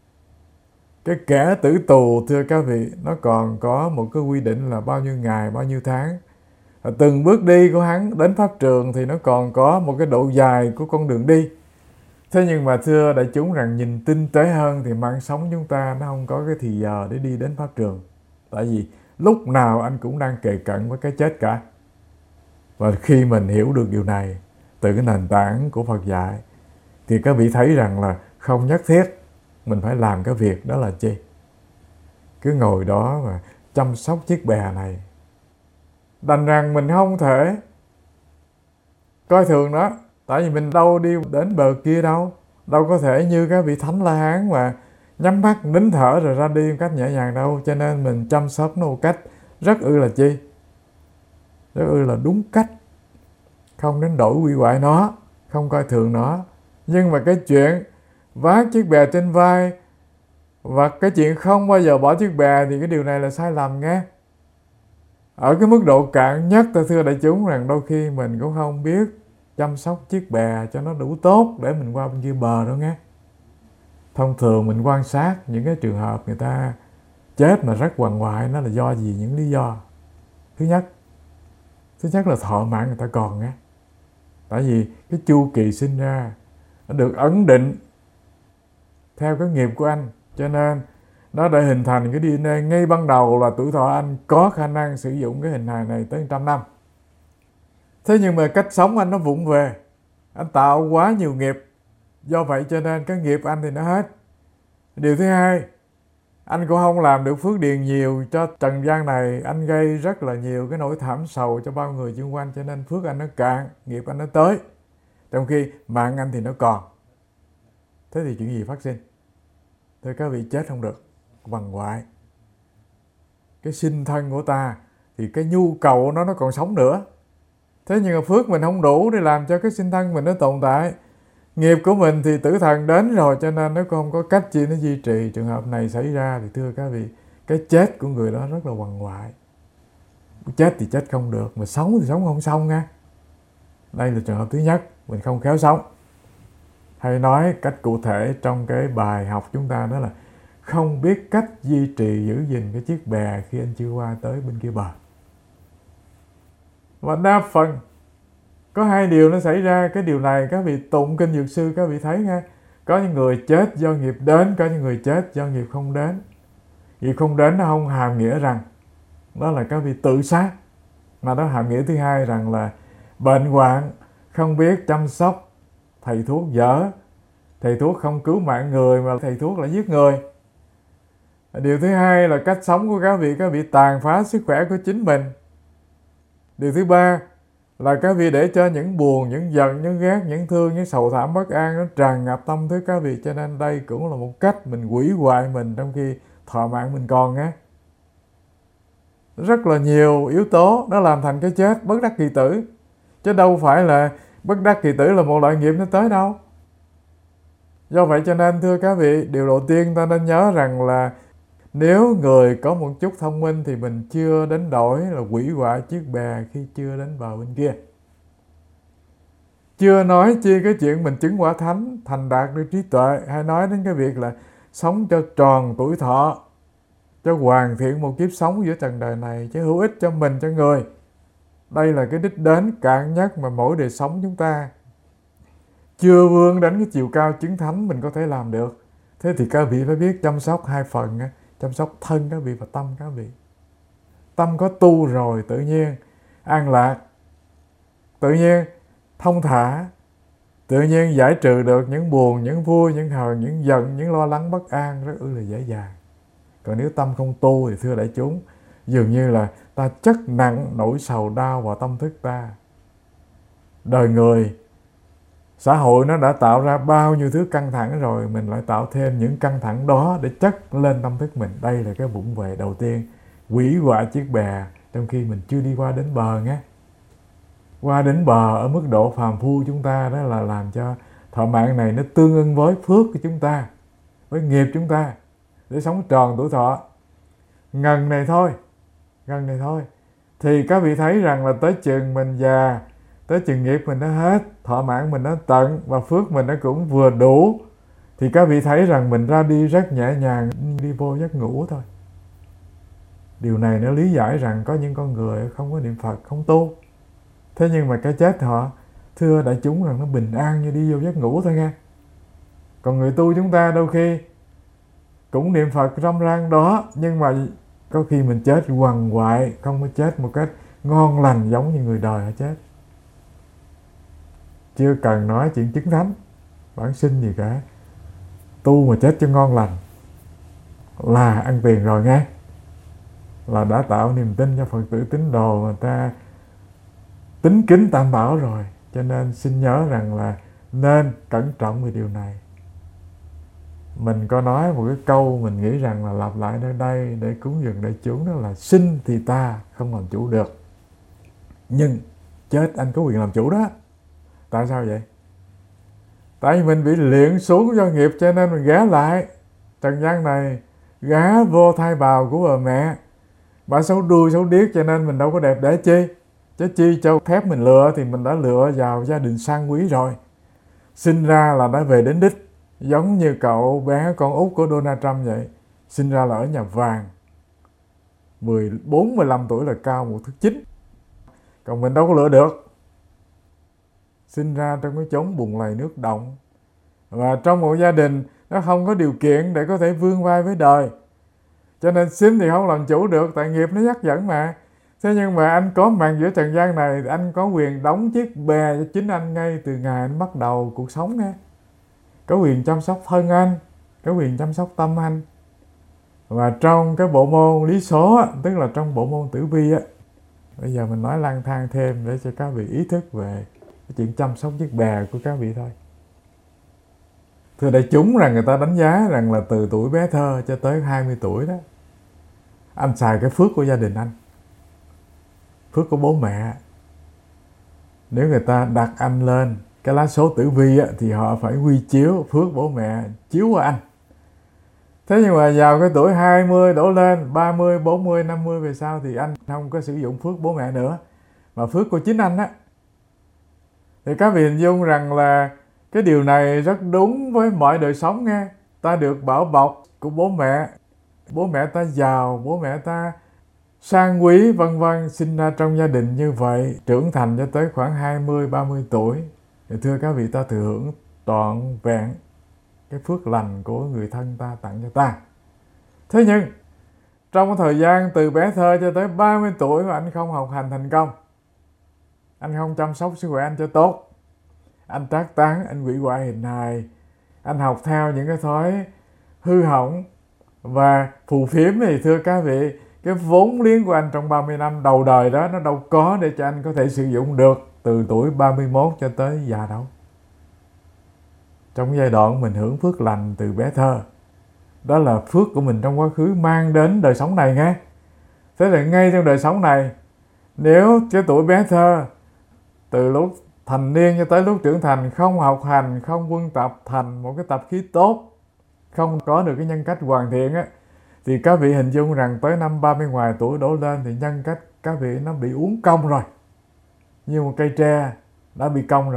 Cái kẻ tử tù, thưa các vị, nó còn có một cái quy định là bao nhiêu ngày, bao nhiêu tháng. Từng bước đi của hắn đến pháp trường thì nó còn có một cái độ dài của con đường đi. Thế nhưng mà thưa đại chúng rằng nhìn tinh tế hơn thì mạng sống chúng ta nó không có cái thì giờ để đi đến pháp trường. Tại vì lúc nào anh cũng đang kề cận với cái chết cả. Và khi mình hiểu được điều này từ cái nền tảng của Phật dạy thì các vị thấy rằng là không nhất thiết mình phải làm cái việc đó là chi. Cứ ngồi đó mà chăm sóc chiếc bè này. Đành rằng mình không thể coi thường nó. Tại vì mình đâu đi đến bờ kia đâu. Đâu có thể như các vị Thánh La Hán mà nhắm mắt nín thở rồi ra đi một cách nhẹ nhàng đâu. Cho nên mình chăm sóc nó một cách rất là chi? Rất là đúng cách. Không đến đổi hủy hoại nó, không coi thường nó. Nhưng mà cái chuyện vác chiếc bè trên vai và cái chuyện không bao giờ bỏ chiếc bè thì cái điều này là sai lầm nghe. Ở cái mức độ cạn nhất, tôi thưa đại chúng rằng đôi khi mình cũng không biết chăm sóc chiếc bè cho nó đủ tốt để mình qua bên kia bờ đâu nghe. Thông thường mình quan sát những cái trường hợp người ta chết mà rất hoằng hoại, nó là do gì? Những lý do. Thứ nhất là thọ mạng người ta còn nghe. Tại vì cái chu kỳ sinh ra nó được ấn định theo cái nghiệp của anh, cho nên nó đã hình thành cái DNA ngay ban đầu là tuổi thọ anh có khả năng sử dụng cái hình hài này tới 100 năm. Thế nhưng mà cách sống anh nó vụng về, anh tạo quá nhiều nghiệp, do vậy cho nên cái nghiệp anh thì nó hết. Điều thứ hai, anh cũng không làm được phước điền nhiều cho trần gian này, anh gây rất là nhiều cái nỗi thảm sầu cho bao người xung quanh, cho nên phước anh nó cạn, nghiệp anh nó tới, trong khi mạng anh thì nó còn. Thế thì chuyện gì phát sinh? Thưa các vị, chết không được, bằng hoại. Cái sinh thân của ta thì cái nhu cầu của nó còn sống nữa. Thế nhưng mà phước mình không đủ để làm cho cái sinh thân mình nó tồn tại. Nghiệp của mình thì tử thần đến rồi, cho nên nó không có cách chi nó duy trì. Trường hợp này xảy ra thì thưa các vị, cái chết của người đó rất là hoằng hoại. Chết thì chết không được, mà sống thì sống không xong nha. Đây là trường hợp thứ nhất, mình không khéo sống. Hay nói cách cụ thể trong cái bài học chúng ta đó là không biết cách duy trì giữ gìn cái chiếc bè khi anh chưa qua tới bên kia bờ. Và đa phần có hai điều nó xảy ra. Cái điều này các vị tụng kinh Dược Sư các vị thấy nha. Có những người chết do nghiệp đến, có những người chết do nghiệp không đến. Nghiệp không đến nó không hàm nghĩa rằng đó là các vị tự sát, mà đó hàm nghĩa thứ hai rằng là bệnh hoạn, không biết chăm sóc, thầy thuốc dở, thầy thuốc không cứu mạng người mà thầy thuốc lại giết người. Điều thứ hai là cách sống của các vị tàn phá sức khỏe của chính mình. Điều thứ ba là các vị để cho những buồn, những giận, những ghét, những thương, những sầu thảm bất an nó tràn ngập tâm thức các vị. Cho nên đây cũng là một cách mình hủy hoại mình trong khi thọ mạng mình còn nghe. Rất là nhiều yếu tố nó làm thành cái chết bất đắc kỳ tử. Chứ đâu phải là bất đắc kỳ tử là một loại nghiệp nó tới đâu. Do vậy cho nên thưa các vị, điều đầu tiên ta nên nhớ rằng là nếu người có một chút thông minh thì mình chưa đến đổi là hủy hoại chiếc bè khi chưa đến bờ bên kia. Chưa nói chi cái chuyện mình chứng quả thánh, thành đạt được trí tuệ, hay nói đến cái việc là sống cho tròn tuổi thọ, cho hoàn thiện một kiếp sống giữa trần đời này, chứ hữu ích cho mình, cho người. Đây là cái đích đến cạn nhất mà mỗi đời sống chúng ta chưa vươn đến cái chiều cao chứng thánh mình có thể làm được. Thế thì các vị phải biết chăm sóc hai phần, chăm sóc thân các vị và tâm các vị. Tâm có tu rồi tự nhiên an lạc, tự nhiên thông thả, tự nhiên giải trừ được những buồn, những vui, những hờn, những giận, những lo lắng bất an rất là dễ dàng. Còn nếu tâm không tu thì thưa đại chúng, dường như là ta chất nặng nỗi sầu đau vào tâm thức ta. Đời người, xã hội nó đã tạo ra bao nhiêu thứ căng thẳng rồi, mình lại tạo thêm những căng thẳng đó để chất lên tâm thức mình. Đây là cái vụng về đầu tiên, hủy hoại chiếc bè trong khi mình chưa đi qua đến bờ nghe. Qua đến bờ ở mức độ phàm phu chúng ta đó là làm cho thọ mạng này nó tương ưng với phước của chúng ta, với nghiệp chúng ta, để sống tròn tuổi thọ. Ngần này thôi, thì các vị thấy rằng là tới chừng mình già, tới chừng nghiệp mình nó hết, thọ mạng mình nó tận và phước mình nó cũng vừa đủ, thì các vị thấy rằng mình ra đi rất nhẹ nhàng, đi vô giấc ngủ thôi. Điều này nó lý giải rằng có những con người không có niệm Phật, không tu, thế nhưng mà cái chết họ, thưa đại chúng, rằng nó bình an như đi vô giấc ngủ thôi nghe. Còn người tu chúng ta đôi khi cũng niệm Phật râm ran đó, nhưng mà có khi mình chết quằn quại, không có chết một cách ngon lành giống như người đời họ chết. Chưa cần nói chuyện chứng thánh, bản sinh gì cả. Tu mà chết cho ngon lành là ăn tiền rồi nghe, là đã tạo niềm tin cho Phật tử tín đồ, người ta tín kính Tam Bảo rồi. Cho nên xin nhớ rằng là nên cẩn trọng về điều này. Mình có nói một cái câu mình nghĩ rằng là lặp lại nơi đây để cúng dường đại chúng, đó là sinh thì ta không làm chủ được, nhưng chết anh có quyền làm chủ đó. Tại sao vậy? Tại vì mình bị luyện xuống do nghiệp, cho nên mình ghé lại trần gian này, ghé vô thai bào của bà mẹ. Bà xấu đuôi xấu điếc cho nên mình đâu có đẹp để chi. Chứ chi cho phép mình lựa thì mình đã lựa vào gia đình sang quý rồi. Sinh ra là đã về đến đích, giống như cậu bé con út của Donald Trump vậy. Sinh ra là ở nhà vàng, 14-15 tuổi là cao 1,9 m. Còn mình đâu có lựa được. Sinh ra trong cái chốn bùn lầy nước động, và trong một gia đình nó không có điều kiện để có thể vươn vai với đời, cho nên xin thì không làm chủ được, tại nghiệp nó dắt dẫn mà. Thế nhưng mà anh có mặt giữa trần gian này, anh có quyền đóng chiếc bè cho chính anh ngay từ ngày anh bắt đầu cuộc sống nghe. Có quyền chăm sóc thân anh, có quyền chăm sóc tâm anh. Và trong cái bộ môn lý số, tức là trong bộ môn tử vi, bây giờ mình nói lang thang thêm để cho các vị ý thức về cái chuyện chăm sóc chiếc bè của các vị thôi. Thưa đại chúng, rằng người ta đánh giá rằng là từ tuổi bé thơ cho tới 20 tuổi đó, anh xài cái phước của gia đình anh, phước của bố mẹ. Nếu người ta đặt anh lên cái lá số tử vi thì họ phải quy chiếu phước bố mẹ chiếu qua anh. Thế nhưng mà vào cái tuổi 20 đổ lên, 30, 40, 50 về sau thì anh không có sử dụng phước bố mẹ nữa, mà phước của chính anh á. Thì các vị hình dung rằng là cái điều này rất đúng với mọi đời sống nghe. Ta được bảo bọc của bố mẹ ta giàu, bố mẹ ta sang quý vân vân, sinh ra trong gia đình như vậy, trưởng thành cho tới khoảng 20-30 tuổi. Thì thưa các vị, ta thừa hưởng trọn vẹn cái phước lành của người thân ta tặng cho ta. Thế nhưng trong cái thời gian từ bé thơ cho tới 30 tuổi mà anh không học hành thành công, anh không chăm sóc sức khỏe anh cho tốt, anh trác táng, anh hủy hoại hình hài, anh học theo những cái thói hư hỏng và phù phiếm, thì thưa các vị, cái vốn liếng của anh trong 30 năm đầu đời đó nó đâu có để cho anh có thể sử dụng được từ tuổi 31 cho tới già đâu. Trong giai đoạn mình hưởng phước lành từ bé thơ, đó là phước của mình trong quá khứ mang đến đời sống này nghe. Thế là ngay trong đời sống này, nếu cái tuổi bé thơ, từ lúc thành niên cho tới lúc trưởng thành, không học hành, không quân tập thành một cái tập khí tốt, không có được cái nhân cách hoàn thiện á, thì các vị hình dung rằng tới năm 30 ngoài tuổi đổ lên thì nhân cách các vị nó bị uốn cong rồi. Như một cây tre đã bị cong rồi,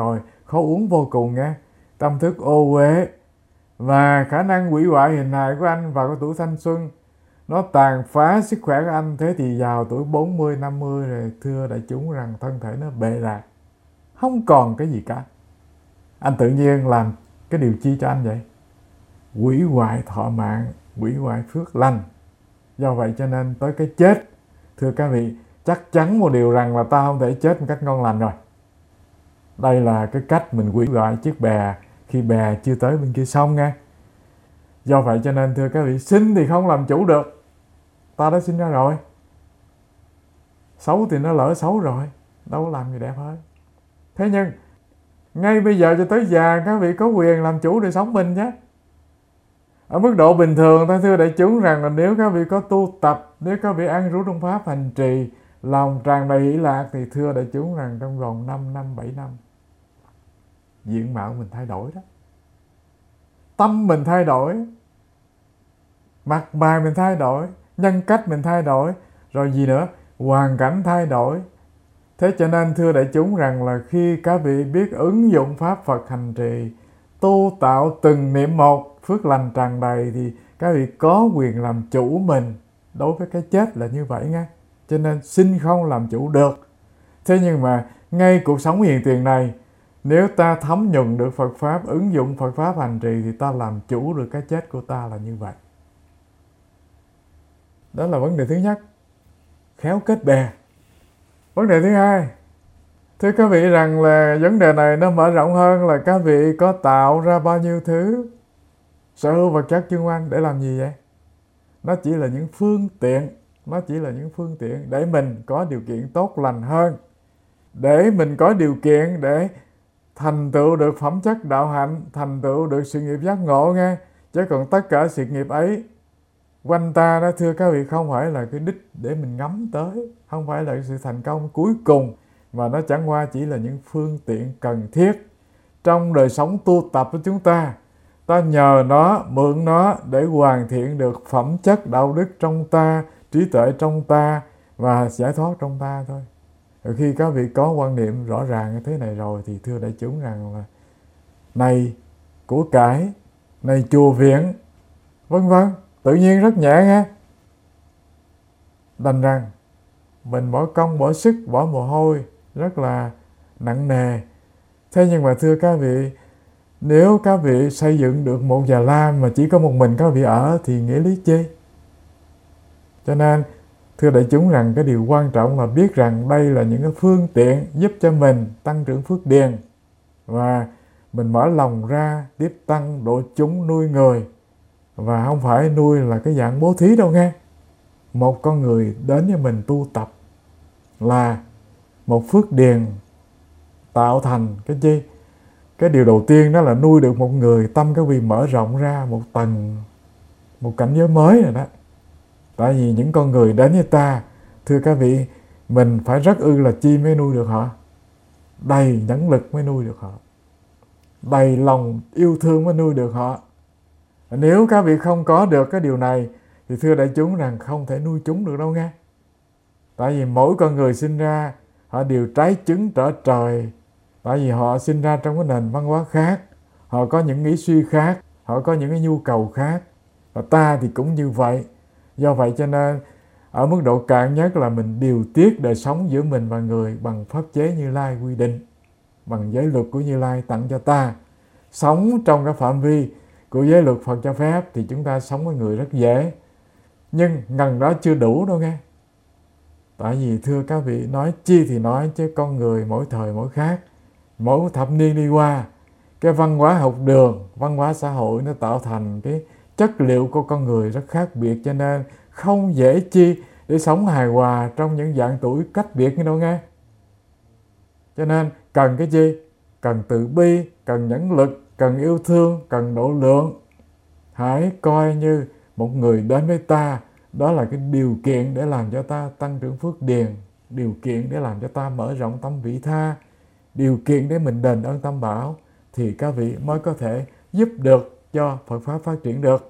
khó uống vô cùng nghe. Tâm thức ô uế và khả năng hủy hoại hình hài của anh vào cái tuổi thanh xuân, nó tàn phá sức khỏe của anh. Thế thì vào tuổi 40, 50 rồi, thưa đại chúng rằng thân thể nó bệ rạc, không còn cái gì cả. Anh tự nhiên làm cái điều chi cho anh vậy? Hủy hoại thọ mạng, hủy hoại phước lành. Do vậy cho nên tới cái chết, thưa các vị, chắc chắn một điều rằng là ta không thể chết một cách ngon lành rồi. Đây là cái cách mình hủy hoại chiếc bè khi bè chưa tới bên kia sông nghe. Do vậy cho nên thưa các vị, sinh thì không làm chủ được, ta đã sinh ra rồi. Xấu thì nó lỡ xấu rồi, đâu có làm gì đẹp hơn. Thế nhưng ngay bây giờ cho tới già, các vị có quyền làm chủ đời sống mình nhé. Ở mức độ bình thường, ta thưa đại chúng rằng là nếu các vị có tu tập, nếu các vị ăn rú trong pháp hành trì, lòng tràn đầy hỷ lạc, thì thưa đại chúng rằng trong vòng 5 năm, 7 năm, diện mạo mình thay đổi đó. Tâm mình thay đổi, mặt mày mình thay đổi, nhân cách mình thay đổi, rồi gì nữa, hoàn cảnh thay đổi. Thế cho nên thưa đại chúng rằng là khi các vị biết ứng dụng pháp Phật hành trì, tu tạo từng niệm một, phước lành tràn đầy, thì các vị có quyền làm chủ mình. Đối với cái chết là như vậy nghe. Cho nên sinh không làm chủ được. Thế nhưng mà ngay cuộc sống hiện tiền này, nếu ta thấm nhuần được Phật Pháp, ứng dụng Phật Pháp hành trì, thì ta làm chủ được cái chết của ta là như vậy. Đó là vấn đề thứ nhất, khéo kết bè. Vấn đề thứ hai, thưa các vị rằng là vấn đề này nó mở rộng hơn là các vị có tạo ra bao nhiêu thứ sở hữu vật chất xung quanh để làm gì vậy? Nó chỉ là những phương tiện, nó chỉ là những phương tiện để mình có điều kiện tốt lành hơn, để mình có điều kiện để thành tựu được phẩm chất đạo hạnh, thành tựu được sự nghiệp giác ngộ nghe. Chứ còn tất cả sự nghiệp ấy quanh ta đó, thưa các vị, không phải là cái đích để mình ngắm tới, không phải là sự thành công cuối cùng, mà nó chẳng qua chỉ là những phương tiện cần thiết trong đời sống tu tập của chúng ta. Ta nhờ nó, mượn nó để hoàn thiện được phẩm chất đạo đức trong ta, trí tuệ trong ta và giải thoát trong ta thôi. Rồi khi các vị có quan niệm rõ ràng như thế này rồi, thì thưa đại chúng rằng là này của cải, này chùa viện, vân vân, tự nhiên rất nhẹ nghe. Đành rằng mình bỏ công, bỏ sức, bỏ mồ hôi rất là nặng nề. Thế nhưng mà thưa các vị, nếu các vị xây dựng được một Già Lam mà chỉ có một mình các vị ở thì nghĩa lý chi? Cho nên thưa đại chúng rằng cái điều quan trọng là biết rằng đây là những cái phương tiện giúp cho mình tăng trưởng phước điền, và mình mở lòng ra tiếp tăng độ chúng nuôi người, và không phải nuôi là cái dạng bố thí đâu nghe. Một con người đến với mình tu tập là một phước điền tạo thành cái chi? Cái điều đầu tiên đó là nuôi được một người, tâm các vị mở rộng ra một tầng, một cảnh giới mới rồi đó. Tại vì những con người đến với ta, thưa các vị, mình phải rất là chi mới nuôi được họ. Đầy nhẫn lực mới nuôi được họ, đầy lòng yêu thương mới nuôi được họ. Nếu các vị không có được cái điều này thì thưa đại chúng rằng không thể nuôi chúng được đâu nghe. Tại vì mỗi con người sinh ra họ đều trái chứng trở trời. Tại vì họ sinh ra trong cái nền văn hóa khác, họ có những nghĩ suy khác, họ có những cái nhu cầu khác, và ta thì cũng như vậy. Do vậy cho nên ở mức độ cạn nhất là mình điều tiết đời sống giữa mình và người bằng pháp chế Như Lai quy định, bằng giới luật của Như Lai tặng cho ta. Sống trong cái phạm vi của giới luật Phật cho phép thì chúng ta sống với người rất dễ. Nhưng ngần đó chưa đủ đâu nghe. Tại vì thưa các vị, nói chi thì nói chứ con người mỗi thời mỗi khác, mỗi thập niên đi qua, cái văn hóa học đường, văn hóa xã hội nó tạo thành cái chất liệu của con người rất khác biệt, cho nên không dễ chi để sống hài hòa trong những dạng tuổi cách biệt như đâu nghe. Cho nên cần cái gì? Cần từ bi, cần nhẫn lực, cần yêu thương, cần độ lượng. Hãy coi như một người đến với ta, đó là cái điều kiện để làm cho ta tăng trưởng phước điền, điều kiện để làm cho ta mở rộng tâm vị tha, điều kiện để mình đền ơn tam bảo, thì các vị mới có thể giúp được cho Phật Pháp phát triển được.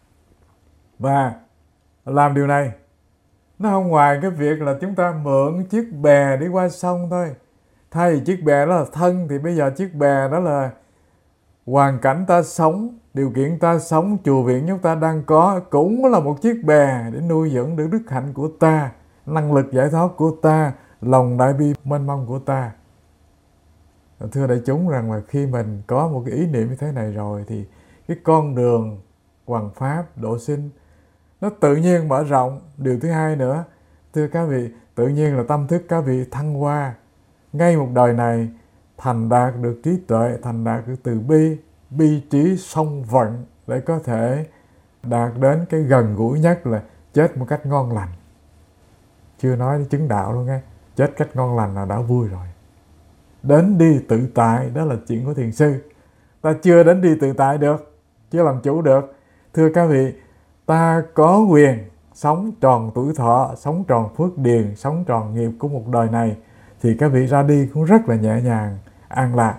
Và làm điều này nó không ngoài cái việc là chúng ta mượn chiếc bè đi qua sông thôi. Thay vì chiếc bè đó là thân thì bây giờ chiếc bè đó là hoàn cảnh ta sống, điều kiện ta sống, chùa viện chúng ta đang có cũng là một chiếc bè để nuôi dưỡng được đức hạnh của ta, năng lực giải thoát của ta, lòng đại bi mênh mông của ta. Thưa đại chúng rằng là khi mình có một cái ý niệm như thế này rồi thì cái con đường hoằng pháp độ sinh nó tự nhiên mở rộng. Điều thứ hai nữa, thưa các vị, tự nhiên là tâm thức các vị thăng hoa ngay một đời này, thành đạt được trí tuệ, thành đạt được từ bi, bi trí song vận để có thể đạt đến cái gần gũi nhất là chết một cách ngon lành. Chưa nói đến chứng đạo luôn nghe, chết cách ngon lành là đã vui rồi. Đến đi tự tại, đó là chuyện của thiền sư. Ta chưa đến đi tự tại được, chưa làm chủ được. Thưa các vị, ta có quyền sống tròn tuổi thọ, sống tròn phước điền, sống tròn nghiệp của một đời này, thì các vị ra đi cũng rất là nhẹ nhàng, an lạc.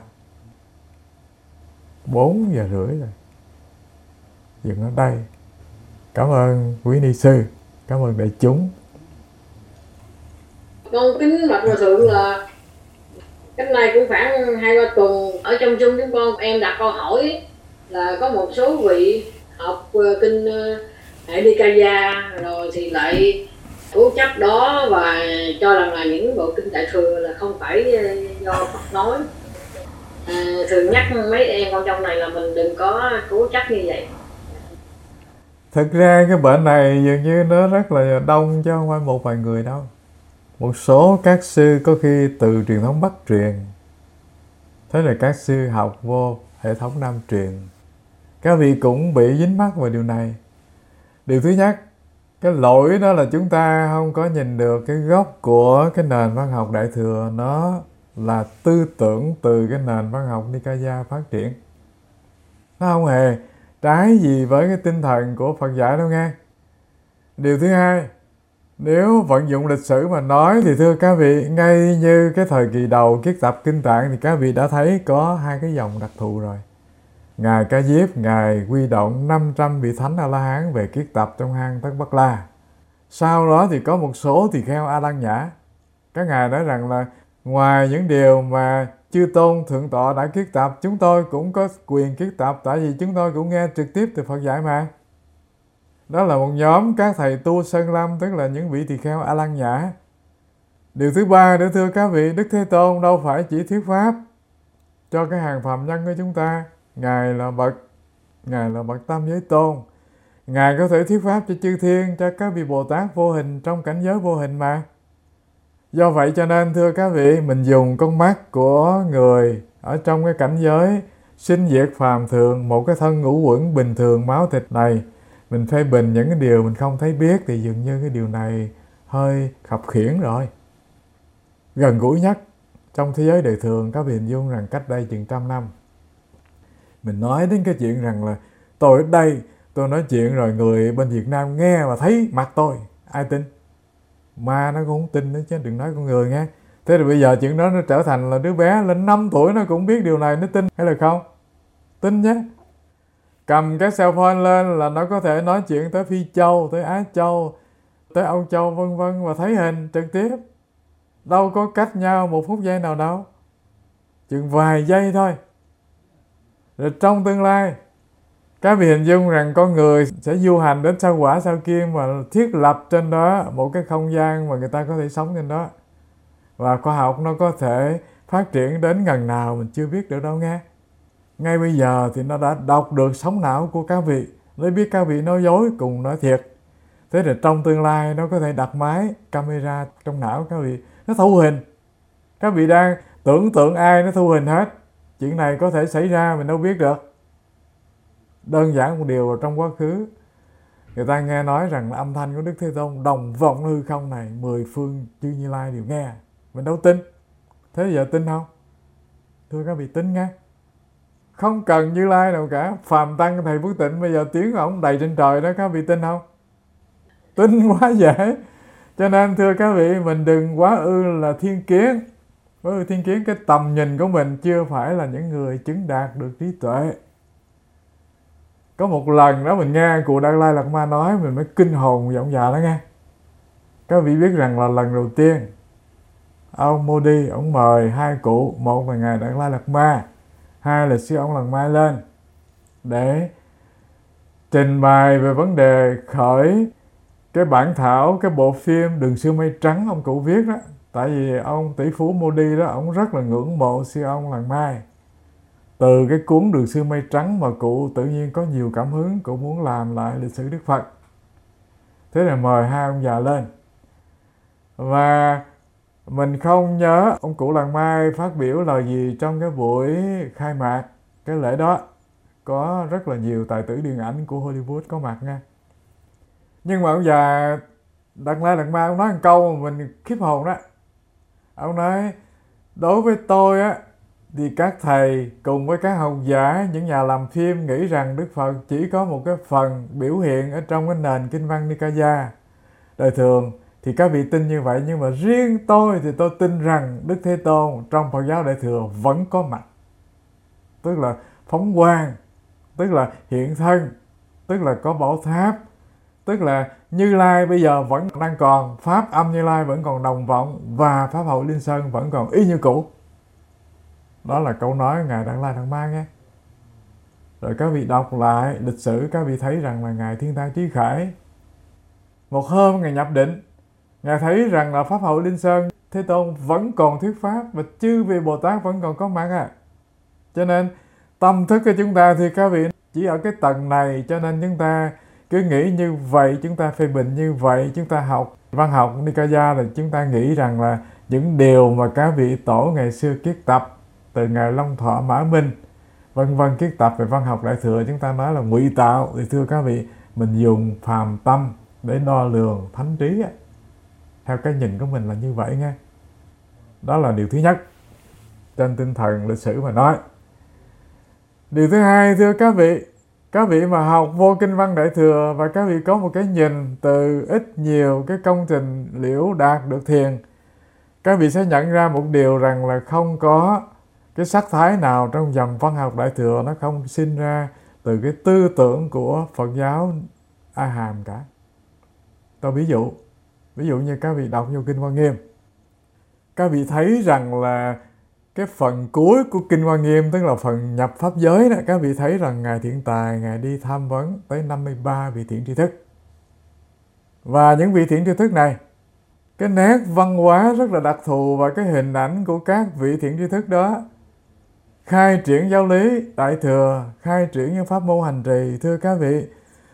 4 giờ rưỡi rồi, dừng ở đây. Cảm ơn quý ni sư, cảm ơn đại chúng. Con kính bạch hòa thượng là cái này cũng khoảng 2-3 tuần ở trong chung chúng con, em đặt câu hỏi là có một số vị học kinh Hệ Nikaya rồi thì lại cố chấp đó và cho rằng là những bộ kinh Đại thừa là không phải do Phật nói. Thường nhắc mấy em con trong này là mình đừng có cố chấp như vậy. Thực ra cái bệnh này dường như nó rất là đông chứ không phải một vài người đâu. Một số các sư có khi từ truyền thống Bắc truyền, thế là các sư học vô hệ thống Nam truyền. Các vị cũng bị dính mắc vào điều này. Điều thứ nhất, cái lỗi đó là chúng ta không có nhìn được cái gốc của cái nền văn học Đại thừa, nó là tư tưởng từ cái nền văn học Nikaya phát triển. Nó không hề trái gì với cái tinh thần của Phật dạy đâu nghe. Điều thứ hai, nếu vận dụng lịch sử mà nói thì thưa các vị, ngay như cái thời kỳ đầu kiết tập kinh tạng thì các vị đã thấy có 2 cái dòng đặc thù rồi. Ngài Ca Diếp, Ngài huy động 500 vị thánh A-la-hán về kiết tập trong hang Tất Bất La. Sau đó thì có một số tỳ kheo A Lăng Nhã. Các ngài nói rằng là ngoài những điều mà chư tôn thượng tọa đã kiết tập, chúng tôi cũng có quyền kiết tập, tại vì chúng tôi cũng nghe trực tiếp từ Phật dạy mà. Đó là một nhóm các thầy tu Sơn Lâm, tức là những vị tỳ kheo A Lăng Nhã. Điều thứ ba nữa thưa các vị, Đức Thế Tôn đâu phải chỉ thuyết pháp cho cái hàng phàm nhân của chúng ta. Ngài là bậc tam giới tôn. Ngài có thể thuyết pháp cho chư thiên, cho các vị Bồ Tát vô hình trong cảnh giới vô hình mà. Do vậy cho nên thưa các vị, mình dùng con mắt của người ở trong cái cảnh giới sinh diệt phàm thường, một cái thân ngũ uẩn bình thường máu thịt này, mình phê bình những cái điều mình không thấy biết thì dường như cái điều này hơi khập khiễng rồi. Gần gũi nhất trong thế giới đời thường, các vị hình dung rằng cách đây chừng 100 năm mình nói đến cái chuyện rằng là tôi ở đây, tôi nói chuyện rồi người bên Việt Nam nghe và thấy mặt tôi, ai tin? Ma nó cũng không tin nữa chứ đừng nói con người nghe. Thế rồi bây giờ chuyện đó nó trở thành là đứa bé lên 5 tuổi nó cũng biết điều này, nó tin hay là không? Tin nhé. Cầm cái cell phone lên là nó có thể nói chuyện tới Phi Châu, tới Á Châu, tới Âu Châu vân vân và thấy hình trực tiếp. Đâu có cách nhau 1 phút giây nào đâu. Chừng vài giây thôi. Rồi trong tương lai, các vị hình dung rằng con người sẽ du hành đến sao Hỏa sao Kim và thiết lập trên đó một cái không gian mà người ta có thể sống trên đó. Và khoa học nó có thể phát triển đến ngần nào mình chưa biết được đâu nghe. Ngay bây giờ thì nó đã đọc được sóng não của các vị, nó biết các vị nói dối cùng nói thiệt. Thế thì trong tương lai nó có thể đặt máy camera trong não các vị, nó thu hình. Các vị đang tưởng tượng ai nó thu hình hết. Chuyện này có thể xảy ra mình đâu biết được. Đơn giản một điều là trong quá khứ người ta nghe nói rằng là âm thanh của Đức Thế Tôn đồng vọng hư không này, 10 phương chư Như Lai đều nghe. Mình đâu tin. Thế giờ tin không? Thưa các vị, tin nghe. Không cần Như Lai đâu cả. Phàm Tăng thầy Phước Tịnh bây giờ tiếng ổng đầy trên trời đó, các vị tin không? Tin quá dễ. Cho nên thưa các vị, mình đừng quá ư là thiên kiến. Với thiên kiến, cái tầm nhìn của mình chưa phải là những người chứng đạt được trí tuệ. Có một lần đó mình nghe cụ Đạt Lai Lạt Ma nói, mình mới kinh hồn giọng dạ đó nghe. Các vị biết rằng là lần đầu tiên ông Modi, ông mời hai cụ, một là Ngài Đạt Lai Lạt Ma, hai là sư ông Lạt Ma lên để trình bày về vấn đề khởi cái bản thảo, cái bộ phim Đường Xưa Mây Trắng ông cụ viết đó. Tại vì ông tỷ phú Modi đó, ông rất là ngưỡng mộ sư ông Lạt Ma. Từ cái cuốn Đường Xưa Mây Trắng mà cụ tự nhiên có nhiều cảm hứng, cụ muốn làm lại lịch sử Đức Phật. Thế là mời hai ông già lên. Và mình không nhớ ông cụ Lạt Ma phát biểu lời gì trong cái buổi khai mạc cái lễ đó. Có rất là nhiều tài tử điện ảnh của Hollywood có mặt nha. Nhưng mà ông già Đạt Lai Lạt Ma, ông nói một câu mà mình khiếp hồn đó. Ông nói, đối với tôi á, thì các thầy cùng với các học giả, những nhà làm phim nghĩ rằng Đức Phật chỉ có một cái phần biểu hiện ở trong cái nền kinh văn Nikaya. Đời thường thì các vị tin như vậy, nhưng mà riêng tôi thì tôi tin rằng Đức Thế Tôn trong Phật giáo Đại Thừa vẫn có mặt. Tức là phóng quang, tức là hiện thân, tức là có bảo tháp, tức là Như Lai bây giờ vẫn đang còn, Pháp âm Như Lai vẫn còn đồng vọng, và Pháp Hội Linh Sơn vẫn còn y như cũ. Đó là câu nói của Ngài Đạt Lai Lạt Ma nghe. Rồi các vị đọc lại lịch sử, các vị thấy rằng là Ngài Thiên Thai Trí Khải, một hôm Ngài nhập định, Ngài thấy rằng là Pháp Hội Linh Sơn Thế Tôn vẫn còn thuyết Pháp, và chư vị Bồ Tát vẫn còn có mặt à. Cho nên tâm thức của chúng ta thì các vị chỉ ở cái tầng này, cho nên chúng ta cứ nghĩ như vậy, chúng ta phê bình như vậy, chúng ta học văn học Nikaya là chúng ta nghĩ rằng là những điều mà các vị tổ ngày xưa kiết tập, từ Ngài Long Thọ, Mã Minh, vân vân, kiết tập về văn học Đại Thừa, chúng ta nói là ngụy tạo. Thì thưa các vị, mình dùng phàm tâm để đo lường thánh trí á. Theo cái nhìn của mình là như vậy nghe. Đó là điều thứ nhất, trên tinh thần lịch sử mà nói. Điều thứ hai, thưa các vị mà học vô kinh văn Đại Thừa và các vị có một cái nhìn từ ít nhiều cái công trình liễu đạt được thiền, các vị sẽ nhận ra một điều rằng là không có cái sắc thái nào trong dòng văn học Đại Thừa nó không sinh ra từ cái tư tưởng của Phật giáo A Hàm cả. Tôi ví dụ như các vị đọc vô Kinh Hoa Nghiêm, các vị thấy rằng là cái phần cuối của Kinh Hoa Nghiêm, tức là phần nhập pháp giới đó, các vị thấy rằng Ngài Thiện Tài, Ngài đi tham vấn tới 53 vị thiện tri thức. Và những vị thiện tri thức này, cái nét văn hóa rất là đặc thù và cái hình ảnh của các vị thiện tri thức đó khai triển giáo lý Đại Thừa, khai triển những pháp môn hành trì, thưa các vị,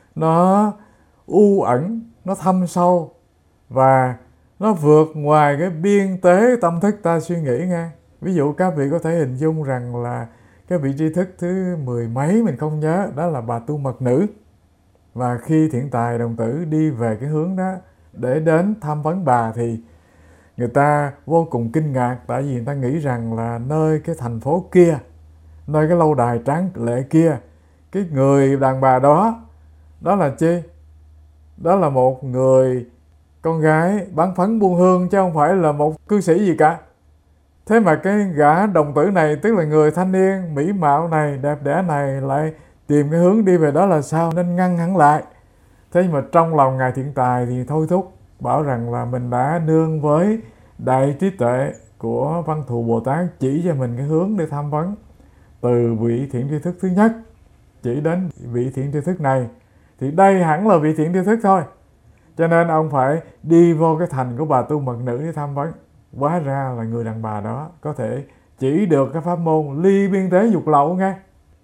nó u ẩn, nó thâm sâu và nó vượt ngoài cái biên tế tâm thức ta suy nghĩ nghe. Ví dụ các vị có thể hình dung rằng là cái vị tri thức thứ 10 mấy mình không nhớ, đó là bà tu mật nữ. Và khi Thiện Tài đồng tử đi về cái hướng đó để đến tham vấn bà thì người ta vô cùng kinh ngạc, tại vì người ta nghĩ rằng là nơi cái thành phố kia, nơi cái lâu đài tráng lệ kia, cái người đàn bà đó, đó là chi? Đó là một người con gái bán phấn buôn hương chứ không phải là một cư sĩ gì cả. Thế mà cái gã đồng tử này, tức là người thanh niên mỹ mạo này, đẹp đẽ này, lại tìm cái hướng đi về đó là sao, nên ngăn hắn lại. Thế mà trong lòng Ngài Thiện Tài thì thôi thúc, bảo rằng là mình đã nương với đại trí tuệ của Văn Thù Bồ Tát chỉ cho mình cái hướng để tham vấn. Từ vị thiện tri thức thứ nhất chỉ đến vị thiện tri thức này, thì đây hẳn là vị thiện tri thức thôi. Cho nên ông phải đi vô cái thành của bà tu mật nữ để tham vấn. Hóa ra là người đàn bà đó có thể chỉ được cái pháp môn ly biên tế dục lậu nghe.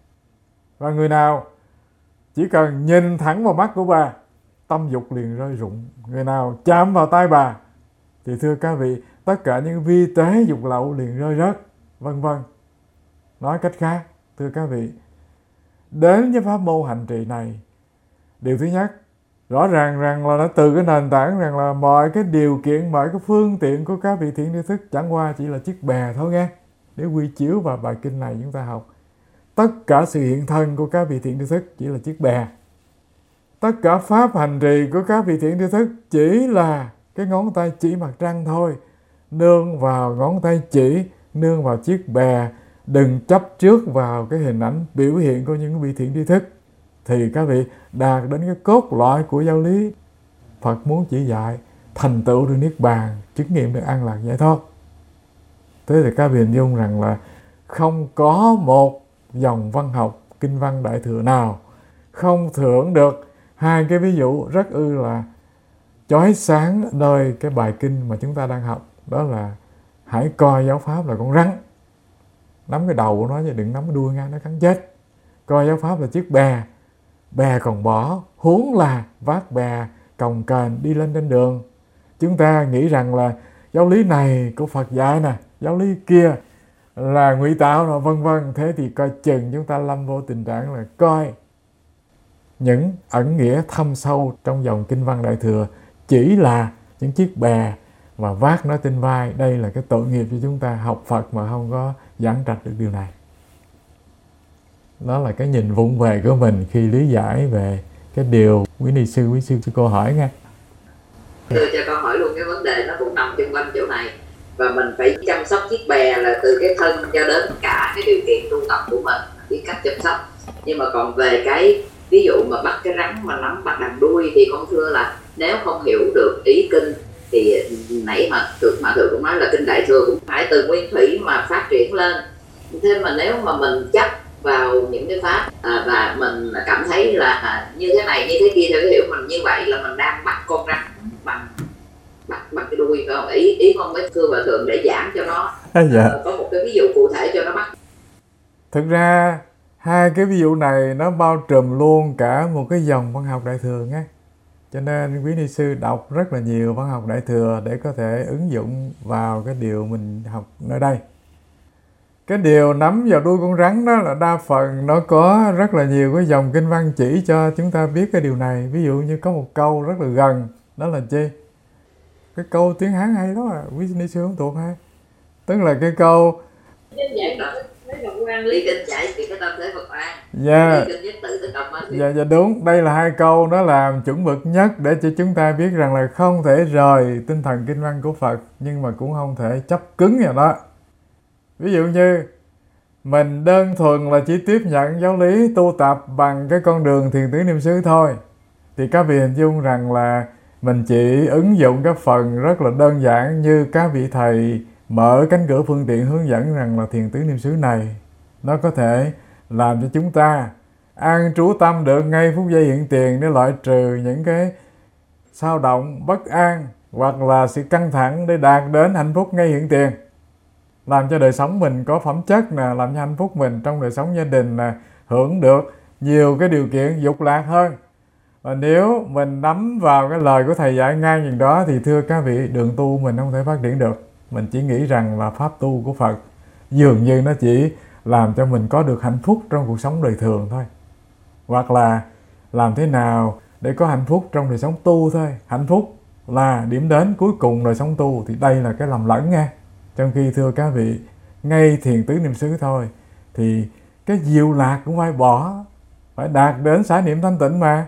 Và người nào chỉ cần nhìn thẳng vào mắt của bà, tâm dục liền rơi rụng. Người nào chạm vào tay bà thì thưa các vị, tất cả những vi tế dục lậu liền rơi rớt, vân vân. Nói cách khác, thưa các vị, đến với pháp môn hành trì này, điều thứ nhất, rõ ràng rằng là nó từ cái nền tảng rằng là mọi cái điều kiện, mọi cái phương tiện của các vị thiện tri thức chẳng qua chỉ là chiếc bè thôi nghe. Để quy chiếu vào bài kinh này chúng ta học, tất cả sự hiện thân của các vị thiện tri thức chỉ là chiếc bè. Tất cả pháp hành trì của các vị thiện tri thức chỉ là cái ngón tay chỉ mặt trăng thôi. Nương vào ngón tay chỉ, nương vào chiếc bè, đừng chấp trước vào cái hình ảnh biểu hiện của những vị thiện tri thức, thì các vị đạt đến cái cốt lõi của giáo lý Phật muốn chỉ dạy, thành tựu được niết bàn, chứng nghiệm được an lạc giải thoát. Thế thì các vị hình dung rằng là không có một dòng văn học kinh văn Đại Thừa nào không thưởng được hai cái ví dụ rất là chói sáng nơi cái bài kinh mà chúng ta đang học. Đó là hãy coi giáo pháp là con rắn, nắm cái đầu của nó chứ đừng nắm cái đuôi ngang nó cắn chết. Coi giáo pháp là chiếc bè, bè còn bỏ, huống là vác bè cồng kềnh đi lên trên đường. Chúng ta nghĩ rằng là giáo lý này của Phật dạy nè, giáo lý kia là ngụy tạo rồi vân vân. Thế thì coi chừng chúng ta lâm vô tình trạng là coi những ẩn nghĩa thâm sâu trong dòng kinh văn Đại Thừa chỉ là những chiếc bè và vác nó trên vai. Đây là cái tội nghiệp cho chúng ta học Phật mà không có giảng trạch được điều này. Đó là cái nhìn vụng về của mình khi lý giải về cái điều quý ni sư, quý sư cô hỏi nghe. Tôi cho câu hỏi luôn, cái vấn đề nó cũng nằm chung quanh chỗ này. Và mình phải chăm sóc chiếc bè là từ cái thân cho đến cả cái điều kiện tu tập của mình, biết cách chăm sóc. Nhưng mà còn về cái ví dụ mà bắt cái rắn mà nắm bắt đằng đuôi thì con thưa là nếu không hiểu được ý kinh thì nãy mà Thượng cũng nói là kinh Đại Thừa cũng phải từ nguyên thủy mà phát triển lên. Thế mà nếu mà mình chấp vào những cái pháp và mình cảm thấy là như thế này như thế kia, theo cái hiểu mình như vậy là mình đang bắt con rắn bằng cái đuôi, phải không? Ý con mới thưa Hòa Thượng để giảng cho nó có một cái ví dụ cụ thể cho nó bắt. Thực ra hai cái ví dụ này nó bao trùm luôn cả một cái dòng văn học Đại Thừa nhé. Cho nên quý ni sư đọc rất là nhiều văn học Đại Thừa để có thể ứng dụng vào cái điều mình học nơi đây. Cái điều nắm vào đuôi con rắn đó là đa phần nó có rất là nhiều cái dòng kinh văn chỉ cho chúng ta biết cái điều này. Ví dụ như có một câu rất là gần, đó là chi? Cái câu tiếng Hán hay đó à, quý ni sư không thuộc hay? Tức là cái câu lý kinh giải thì cái tâm thế Phật an. Dạ. Dạ đúng, đây là hai câu nó làm chuẩn mực nhất để cho chúng ta biết rằng là không thể rời tinh thần kinh văn của Phật, nhưng mà cũng không thể chấp cứng vào đó. Ví dụ như mình đơn thuần là chỉ tiếp nhận giáo lý tu tập bằng cái con đường thiền tứ niệm xứ thôi, thì các vị hình dung rằng là mình chỉ ứng dụng cái phần rất là đơn giản như các vị thầy mở cánh cửa phương tiện hướng dẫn rằng là thiền tứ niệm xứ này nó có thể làm cho chúng ta an trú tâm được ngay phút giây hiện tiền để loại trừ những cái xao động, bất an hoặc là sự căng thẳng để đạt đến hạnh phúc ngay hiện tiền. Làm cho đời sống mình có phẩm chất nè, làm cho hạnh phúc mình trong đời sống gia đình nè, hưởng được nhiều cái điều kiện dục lạc hơn. Và nếu mình nắm vào cái lời của thầy dạy ngang như đó thì thưa các vị, đường tu mình không thể phát triển được. Mình chỉ nghĩ rằng là pháp tu của Phật dường như nó chỉ làm cho mình có được hạnh phúc trong cuộc sống đời thường thôi, hoặc là làm thế nào để có hạnh phúc trong đời sống tu thôi. Hạnh phúc là điểm đến cuối cùng đời sống tu, thì đây là cái lầm lẫn nha. Trong khi thưa các vị, ngay thiền tứ niệm xứ thôi thì cái diệu lạc cũng phải bỏ, phải đạt đến xả niệm thanh tịnh mà.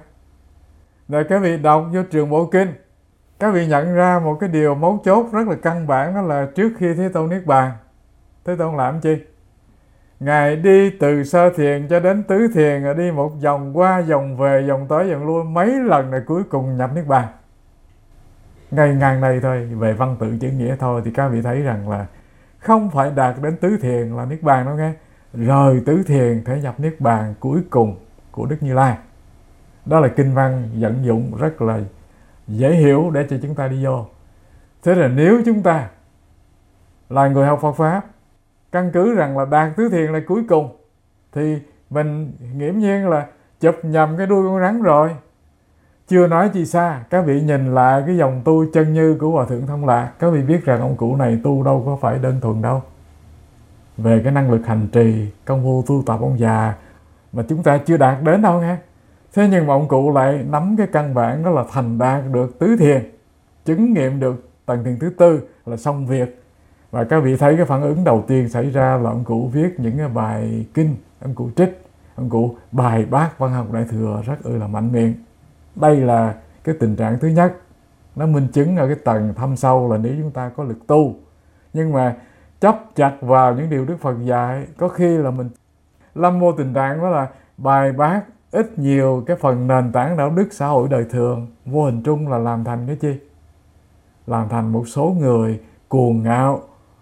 Rồi các vị đọc vô Trường Bộ Kinh, các vị nhận ra một cái điều mấu chốt rất là căn bản, đó là trước khi Thế Tôn Niết Bàn, Thế Tôn làm chi? Ngài đi từ sơ thiền cho đến tứ thiền, rồi đi một vòng qua, vòng về, vòng tới, vòng lui mấy lần, rồi cuối cùng nhập Niết Bàn. Ngay ngang đây thôi, về văn tự chữ nghĩa thôi, thì các vị thấy rằng là không phải đạt đến tứ thiền là Niết Bàn đâu nghe. Rời tứ thiền thể nhập Niết Bàn cuối cùng của Đức Như Lai. Đó là kinh văn vận dụng rất là dễ hiểu để cho chúng ta đi vô. Thế là nếu chúng ta là người học Phật Pháp, căn cứ rằng là đạt tứ thiền là cuối cùng, thì mình nghiễm nhiên là chụp nhầm cái đuôi con rắn rồi. Chưa nói chi xa, các vị nhìn lại cái dòng tu chân như của Hòa Thượng Thông Lạc, các vị biết rằng ông cụ này tu đâu có phải đơn thuần đâu. Về cái năng lực hành trì, công phu tu tập ông già mà chúng ta chưa đạt đến đâu nghe. Thế nhưng mà ông cụ lại nắm cái căn bản, đó là thành đạt được tứ thiền, chứng nghiệm được tầng thiền thứ tư là xong việc. Và các vị thấy cái phản ứng đầu tiên xảy ra là ông cụ viết những cái bài kinh, ông cụ trích, ông cụ bài bác văn học Đại Thừa rất là mạnh miệng. Đây là cái tình trạng thứ nhất, nó minh chứng ở cái tầng thâm sâu là nếu chúng ta có lực tu. Nhưng mà chấp chặt vào những điều Đức Phật dạy, có khi là mình lâm vô tình trạng đó là bài bác ít nhiều cái phần nền tảng đạo đức xã hội đời thường, vô hình chung là làm thành cái chi? Làm thành một số người cuồng ngạo,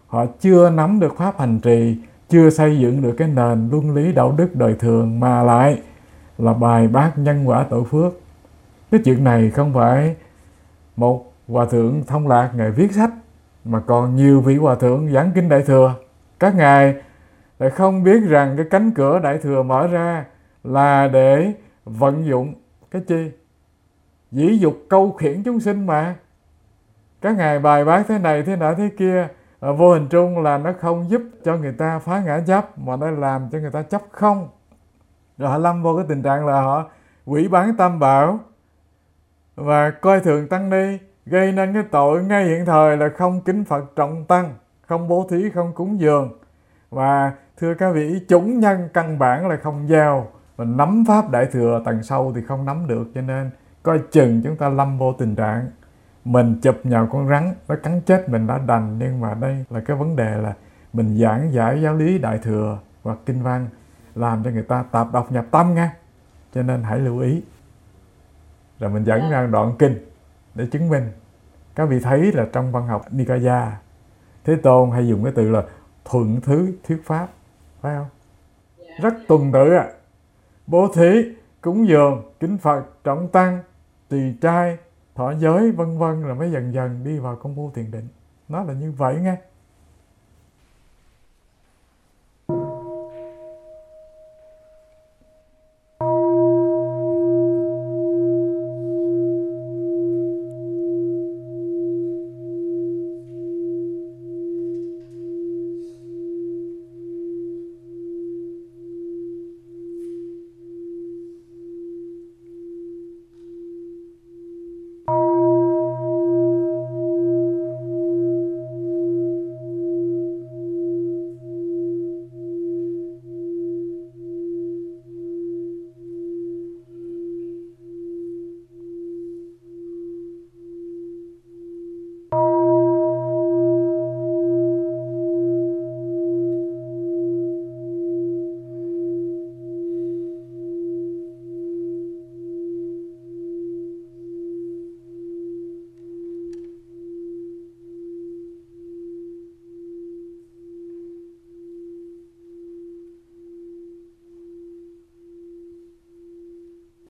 họ chưa nắm được pháp hành trì, chưa xây dựng được cái nền luân lý đạo đức đời thường, mà lại là bài bác nhân quả tội phước. Cái chuyện này không phải một hòa thượng Thông Lạc ngài viết sách, mà còn nhiều vị hòa thượng giảng kinh Đại Thừa. Các ngài lại không biết rằng cái cánh cửa Đại Thừa mở ra là để vận dụng cái chi? Dĩ dục câu khiển chúng sinh mà. Các ngài bài bác thế này thế nọ thế kia, vô hình trung là nó không giúp cho người ta phá ngã chấp, mà nó làm cho người ta chấp không. Rồi họ lâm vô cái tình trạng là họ quỷ bán tam bảo và coi thường tăng ni, gây nên cái tội ngay hiện thời là không kính Phật trọng tăng, không bố thí, không cúng dường. Và thưa các vị, chủng nhân căn bản là không gieo, và nắm pháp Đại Thừa tầng sâu thì không nắm được. Cho nên coi chừng chúng ta lâm vô tình trạng mình chụp nhào con rắn, nó cắn chết mình đã đành. Nhưng mà đây là cái vấn đề là mình giảng giải giáo lý Đại Thừa hoặc kinh văn làm cho người ta tạp độc nhập tâm nha. Cho nên hãy lưu ý. Rồi mình dẫn ra đoạn kinh để chứng minh. Các vị thấy là trong văn học Nikaya, Thế Tôn hay dùng cái từ là thuận thứ thuyết pháp, phải không? Rất tuần tự ạ. Bố thí, cúng dường, kính Phật, trọng tăng, tùy trai, thọ giới vân vân, rồi mới dần dần đi vào công phu thiền định. Nó là như vậy nghe.